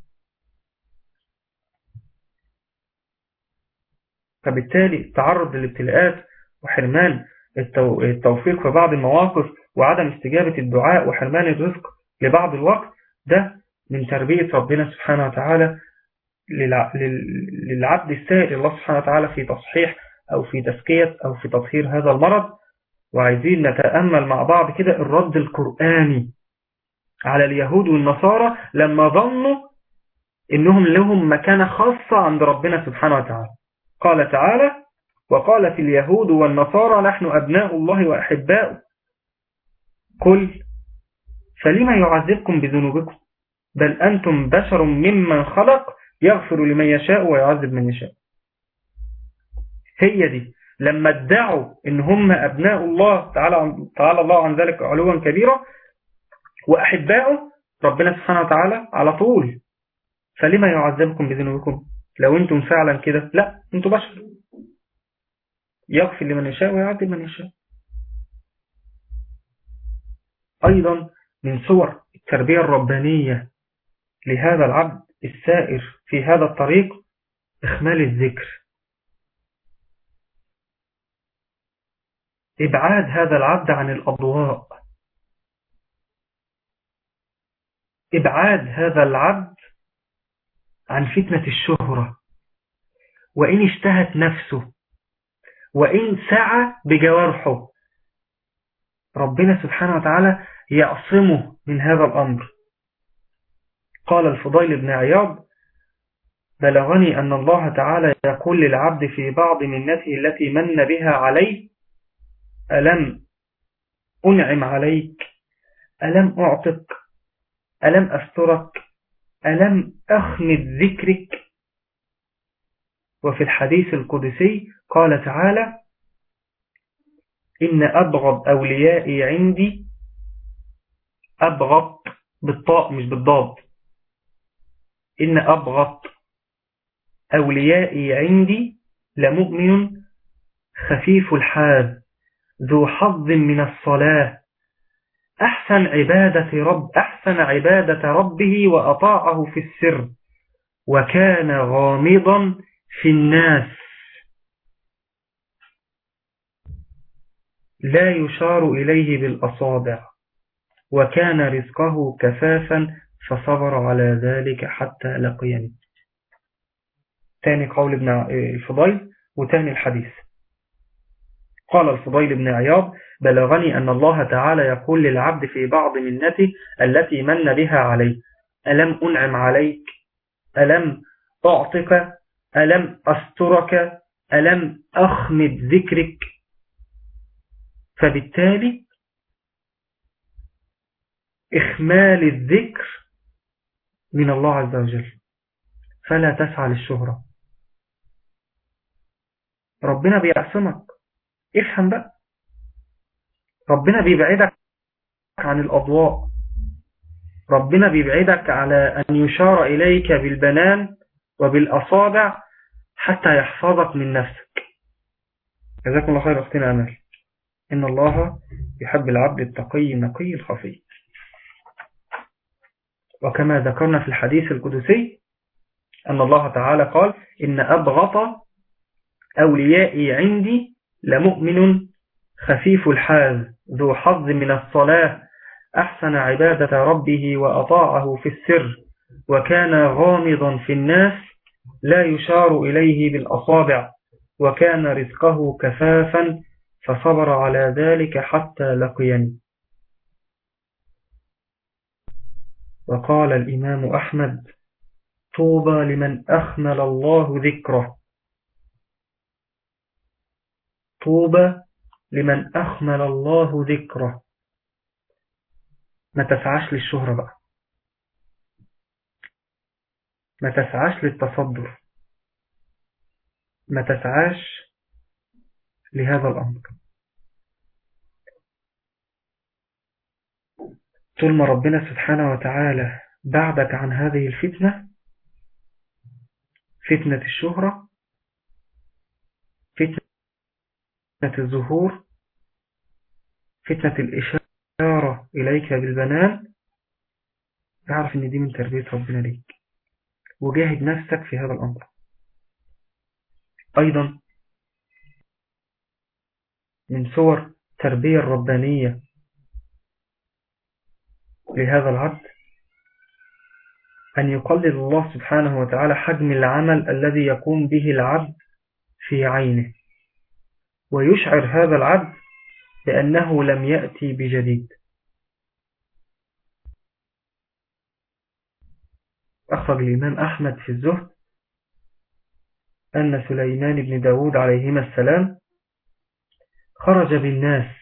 فبالتالي التعرض للابتلاءات وحرمان التوفيق في بعض المواقف وعدم استجابة الدعاء وحرمان الرزق لبعض الوقت، ده من تربية ربنا سبحانه وتعالى للعبد السائل الله سبحانه وتعالى في تصحيح أو في تزكية أو في تطهير هذا المرض. وعايزين نتأمل مع بعض كده الرد القرآني على اليهود والنصارى لما ظنوا إنهم لهم مكانة خاصة عند ربنا سبحانه وتعالى. قال تعالى: وقالت اليهود والنصارى نحن أبناء الله وأحباؤه قل فلما يعذبكم بذنوبكم بل أنتم بشر ممن خلق يغفر لمن يشاء ويعذب من يشاء. هي دي لما ادعوا إن هم أبناء الله تعالى, تعالى الله عن ذلك علوا كبيرا وأحباؤه، ربنا سبحانه وتعالى على طول فلما يعذبكم بذنوبكم، لو أنتم فعلا كده، لا، أنتم بشر، يغفر لمن يشاء ويعذب من يشاء. أيضا من صور التربية الربانية لهذا العبد السائر في هذا الطريق إخمال الذكر، إبعاد هذا العبد عن الأضواء، إبعاد هذا العبد عن فتنة الشهرة، وإن اشتهت نفسه وإن سعى بجوارحه، ربنا سبحانه وتعالى يعصمه من هذا الأمر. قال الفضيل بن عياض: بلغني أن الله تعالى يقول للعبد في بعض منته التي من بها عليه: ألم أنعم عليك، ألم أعطك، ألم أسترك، ألم أخمد ذكرك. وفي الحديث القدسي قال تعالى: إن أبغض أوليائي عندي، أبغض بالطاء مش بالضاد، إن أبغض أوليائي عندي لمؤمن خفيف الحال ذو حظ من الصلاة أحسن عبادة رب أحسن عبادة ربه وأطاعه في السر وكان غامضا في الناس لا يشار إليه بالأصابع وكان رزقه كفافا فصبر على ذلك حتى لقيني. تاني قول ابن الفضيل وتاني الحديث. قال الفضيل بن عياض بلغني أن الله تعالى يقول للعبد في بعض منته التي من بها عليه ألم أنعم عليك ألم أعطك ألم أسترك ألم أخمد ذكرك. فبالتالي إخمال الذكر من الله عز وجل فلا تسعى للشهرة. ربنا بيعصمك افهم بقى. ربنا بيبعدك عن الأضواء. ربنا بيبعدك على أن يشار إليك بالبنان وبالأصابع حتى يحفظك من نفسك. جزاكم الله خير أختنا أمل. إن الله يحب العبد التقي النقي الخفي. وكما ذكرنا في الحديث القدسي أن الله تعالى قال إن أبغض أوليائي عندي لمؤمن خفيف الحال ذو حظ من الصلاة أحسن عبادة ربه وأطاعه في السر وكان غامضا في الناس لا يشار إليه بالأصابع وكان رزقه كفافا فصبر على ذلك حتى لقيني. وقال الإمام أحمد طوبى لمن أخمل الله ذكره. طوبى لمن أخمل الله ذكره. ما تسعاش للشهرة بقى. ما تسعاش للتصدر. ما تسعاش لهذا الأمر. طول ما ربنا سبحانه وتعالى بعدك عن هذه الفتنة، فتنة الشهرة، فتنة الظهور، فتنة الإشارة إليك بالبنان، اعرف ان دي من تربية ربنا ليك وجاهد نفسك في هذا الأمر. أيضا من صور التربية الربانية لهذا العبد أن يقلل الله سبحانه وتعالى حجم العمل الذي يقوم به العبد في عينه ويشعر هذا العبد بأنه لم يأتي بجديد. أخرج الإمام أحمد في الزهد أن سليمان بن داود عليهما السلام خرج بالناس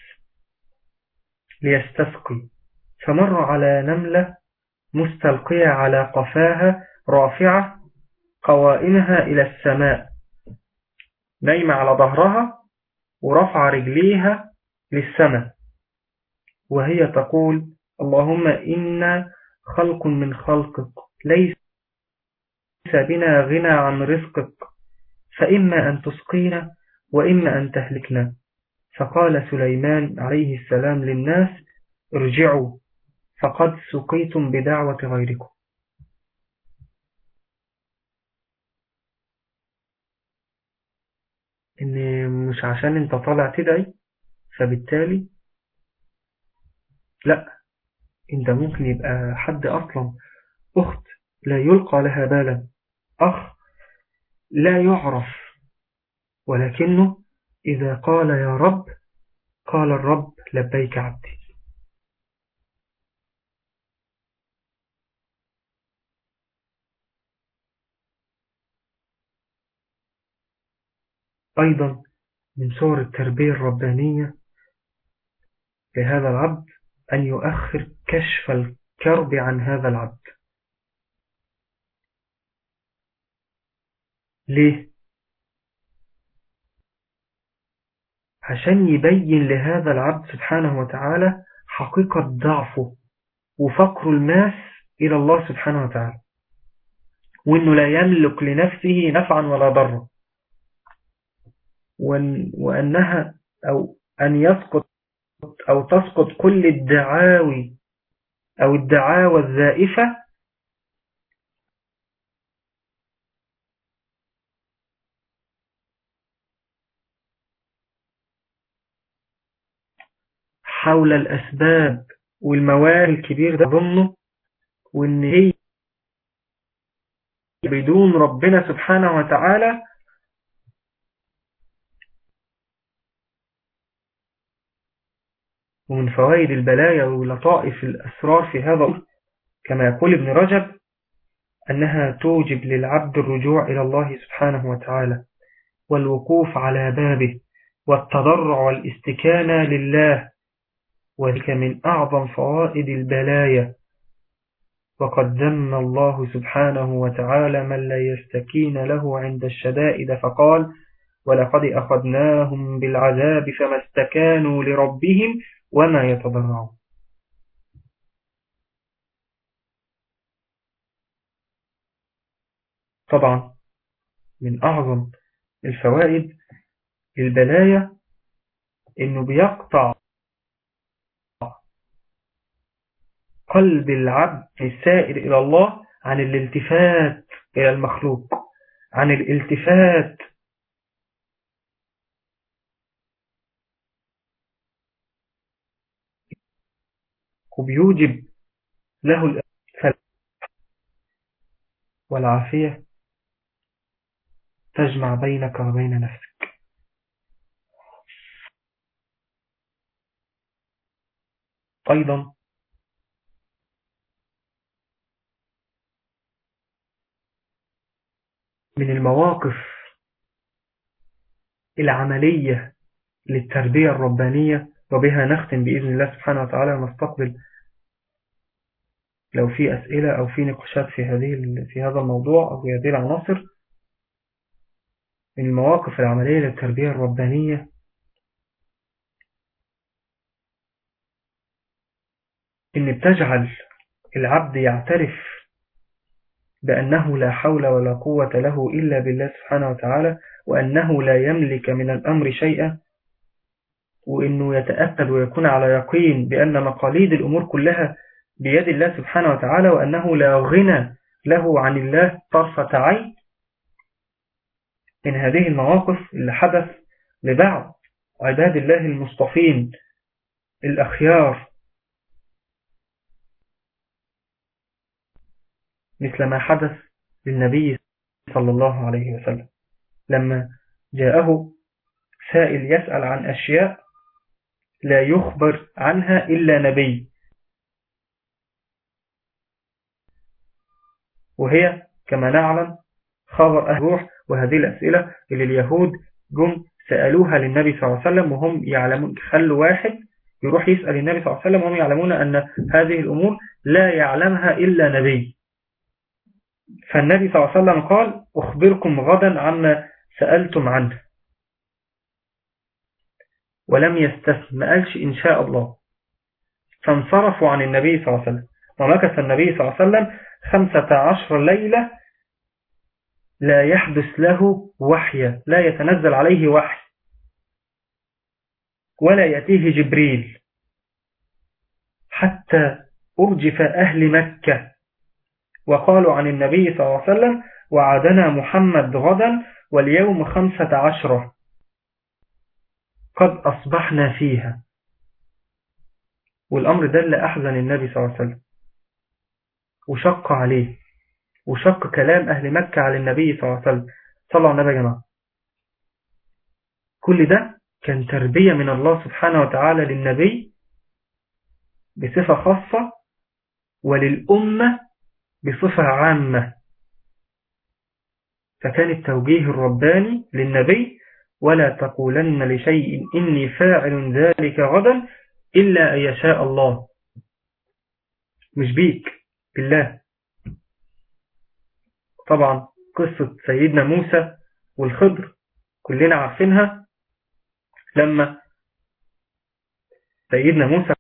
ليستسقي فمر على نملة مستلقية على قفاها رافعة قوائمها إلى السماء، نايمة على ظهرها ورفع رجليها للسماء وهي تقول اللهم إنا خلق من خلقك ليس بنا غنى عن رزقك فإما أن تسقينا وإما أن تهلكنا. فقال سليمان عليه السلام للناس ارجعوا فقد سقيتم بدعوة غيركم. إن مش عشان انت طالع تدعي فبالتالي لا، انت ممكن يبقى حد أصلا أخت لا يلقى لها بالا، أخ لا يعرف، ولكنه إذا قال يا رب قال الرب لبيك عبدي. أيضا من صور التربية الربانية لهذا العبد أن يؤخر كشف الكرب عن هذا العبد. ليه؟ عشان يبين لهذا العبد سبحانه وتعالى حقيقة ضعفه وفقر الماس إلى الله سبحانه وتعالى. وأنه لا يملك لنفسه نفعا ولا ضرا، وأنها أو أن يسقط أو تسقط كل الدعاوي أو الدعاوى الزائفة حول الأسباب والموال الكبير ده ضمنه، وإن هي بدون ربنا سبحانه وتعالى ومن فوائد البلايا ولطائف الأسرار في هذا كما يقول ابن رجب أنها توجب للعبد الرجوع إلى الله سبحانه وتعالى والوقوف على بابه والتضرع والاستكانة لله، وذلك من أعظم فوائد البلايا. وقد ذم الله سبحانه وتعالى من لا يستكين له عند الشدائد فقال ولقد أخذناهم بالعذاب فما استكانوا لربهم وما يتضرعون. طبعا من أعظم الفوائد البلايا إنه بيقطع قلب العبد السائر إلى الله عن الالتفات إلى المخلوق، عن الالتفات وبيوجب له الفلاح والعافية تجمع بينك وبين نفسك. أيضا من المواقف العملية للتربية الربانية، وبها نختم بإذن الله سبحانه وتعالى ونستقبل لو في أسئلة أو في نقاشات في هذه في هذا الموضوع أو في هذه العناصر. من المواقف العملية للتربية الربانية إن بتجعل العبد يعترف بأنه لا حول ولا قوة له إلا بالله سبحانه وتعالى، وأنه لا يملك من الأمر شيئا، وإنه يتأكد ويكون على يقين بأن مقاليد الأمور كلها بيد الله سبحانه وتعالى، وأنه لا غنى له عن الله طرفة عين. من هذه المواقف اللي حدث لبعض عباد الله المصطفين الأخيار، مثل ما حدث للنبي صلى الله عليه وسلم لما جاءه سائل يسأل عن أشياء لا يخبر عنها إلا نبي، وهي كما نعلم خبر أهل الروح. وهذه الأسئلة اللي اليهود جم سألوها للنبي صلى الله عليه وسلم وهم يعلمون، خلوا واحد يروح يسأل النبي صلى الله عليه وسلم وهم يعلمون أن هذه الأمور لا يعلمها إلا نبي. فالنبي صلى الله عليه وسلم قال أخبركم غدا عما سألتم عنه، ولم يستثن، ما قالش إن شاء الله. فانصرفوا عن النبي صلى الله عليه وسلم، ومكث النبي صلى الله عليه وسلم خمسة عشر ليلة لا يحدث له وحي، لا يتنزل عليه وحي ولا يأتيه جبريل، حتى أرجف أهل مكة وقالوا عن النبي صلى الله عليه وسلم وعدنا محمد غدا واليوم خمسة عشر قد أصبحنا فيها. والأمر ده اللي أحزن النبي صلى الله عليه وسلم وشق عليه، وشق كلام أهل مكة على النبي صلى الله عليه وسلم. صلى الله عليه وسلم يا جماعة، كل ده كان تربية من الله سبحانه وتعالى للنبي بصفة خاصة وللأمة بصفة عامة. فكان التوجيه الرباني للنبي ولا تقولن لشيء إني فاعل ذلك غدا إلا أن يشاء الله، مش بيك، بالله. طبعا قصة سيدنا موسى والخضر كلنا عارفينها، لما سيدنا موسى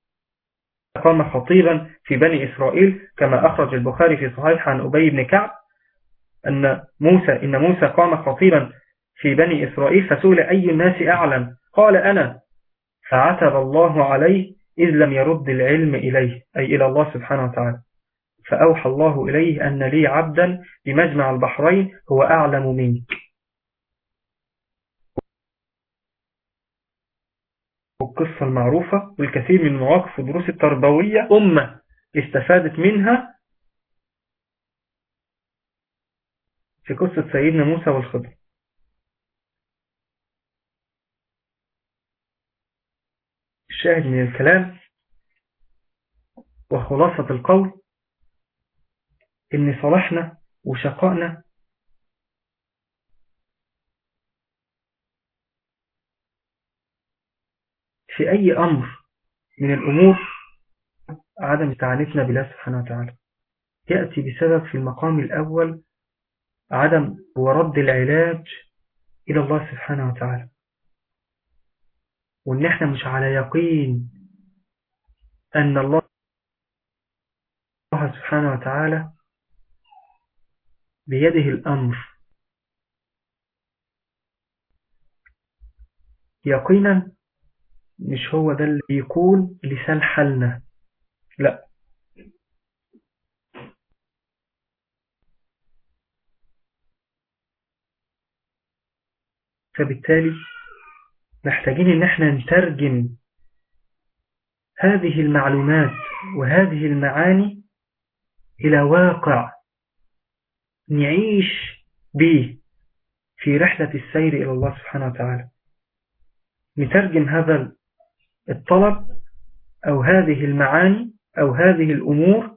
قام خطيبا في بني إسرائيل كما أخرج البخاري في صحيح عن أبي بن كعب أن موسى إن موسى قام خطيبا في بني إسرائيل فسئل أي الناس أعلم قال أنا، فعتب الله عليه إذ لم يرد العلم إليه أي إلى الله سبحانه وتعالى، فأوحى الله إليه أن لي عبدا بمجمع البحرين هو أعلم منك. والقصة المعروفة والكثير من المواقف والدروس التربوية أمة استفادت منها في قصة سيدنا موسى والخضر. الشاهد من الكلام وخلاصة القول إن صلاحنا وشقائنا في أي أمر من الأمور عدم استعانتنا بالله سبحانه وتعالى يأتي بسبب في المقام الأول عدم ورد العلاج إلى الله سبحانه وتعالى، وإن احنا مش على يقين أن الله سبحانه وتعالى بيده الأمر يقينا، مش هو ده اللي يكون لسان حالنا، لا، فبالتالي محتاجين ان احنا نترجم هذه المعلومات وهذه المعاني الى واقع نعيش به في رحلة السير الى الله سبحانه وتعالى. نترجم هذا الطلب او هذه المعاني او هذه الامور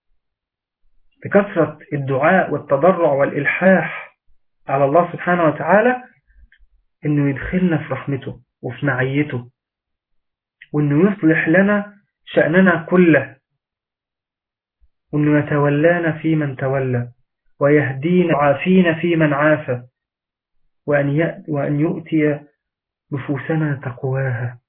بكثرة الدعاء والتضرع والإلحاح على الله سبحانه وتعالى إنه يدخلنا في رحمته وفي معيته، وإنه يصلح لنا شأننا كله، وإنه يتولانا في من تولى ويهدينا وعافينا في من عافى، وأن وأن يؤتي نفوسنا تقواها،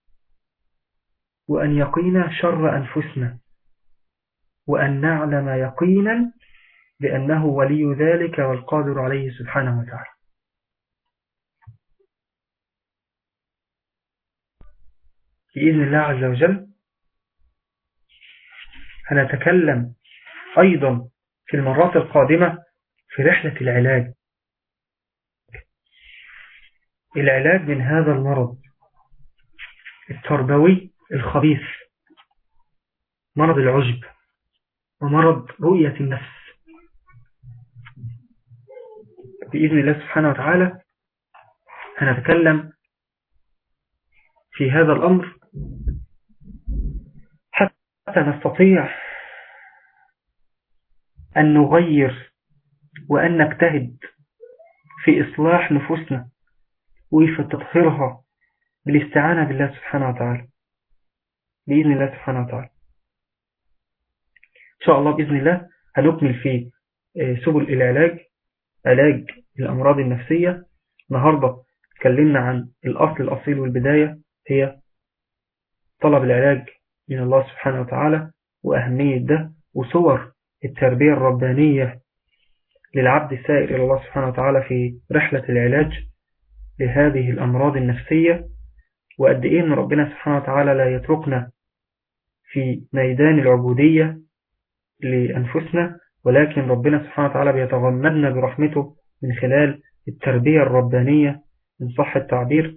وأن يقينا شر أنفسنا، وأن نعلم يقينا بأنه ولي ذلك والقادر عليه سبحانه وتعالى. بإذن الله عز وجل هنتكلم أيضا في المرات القادمة في رحلة العلاج العلاج من هذا المرض التربوي الخبيث، مرض العجب ومرض رؤية النفس. بإذن الله سبحانه وتعالى هنتكلم في هذا الأمر حتى نستطيع أن نغير وأن نجتهد في إصلاح نفوسنا وفي تطهيرها بالاستعانة بالله سبحانه وتعالى بإذن الله سبحانه وتعالى. إن شاء الله بإذن الله هنكمل في سبل العلاج، علاج الأمراض النفسية. النهاردة تكلمنا عن الأصل الأصيل والبداية هي طلب العلاج من الله سبحانه وتعالى وأهمية ده، وصور التربية الربانية للعبد السائر إلى الله سبحانه وتعالى في رحلة العلاج لهذه الأمراض النفسية، وقد إيه أن ربنا سبحانه وتعالى لا يتركنا في ميدان العبودية لأنفسنا، ولكن ربنا سبحانه وتعالى بيتغمدنا برحمته من خلال التربية الربانية من صح التعبير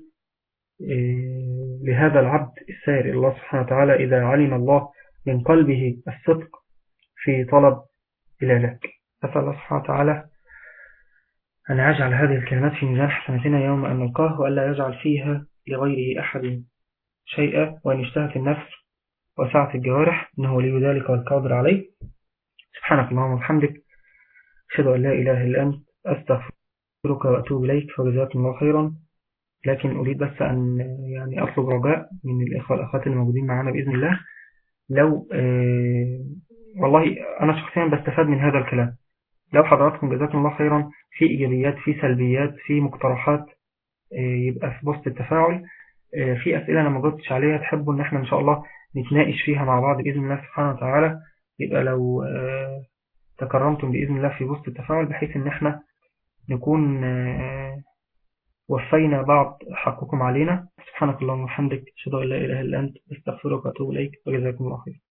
لهذا العبد السائر إلى الله سبحانه وتعالى إذا علم الله من قلبه الصدق في طلب العلاج. أسأل الله سبحانه وتعالى أن يجعل هذه الكلمات في ميزان حسناتنا يوم أن نلقاه، وألا يجعل فيها لغيره أحد شيئا، وأن يجتهد النفس وسعة الجوارح، إنه ولي ذلك والقادر عليه. سبحانك اللهم وبحمدك، أشهد أن لا إله إلا أنت، أستغفرك وأتوب إليك، وجزاكم الله خيرا. لكن أريد بس أن يعني أطلب رجاء من الإخوة والأخوات الموجودين معنا بإذن الله، لو آه والله أنا شخصيا بستفاد من هذا الكلام، لو حضراتكم جزاكم الله خيرا في إيجابيات في سلبيات في مقترحات آه يبقى في بوست التفاعل، آه في أسئلة أنا ما جاوبتش عليها تحبوا إن احنا إن شاء الله نتناقش فيها مع بعض بإذن الله سبحانه وتعالى، يبقى لو آه تكرمتم بإذن الله في وسط التفاعل، بحيث ان احنا نكون وفينا بعض حقكم علينا. سبحانك اللهم وبحمدك، أشهد أن لا إله إلا أنت، أستغفرك وأتوب إليك، وجزاكم الله خير.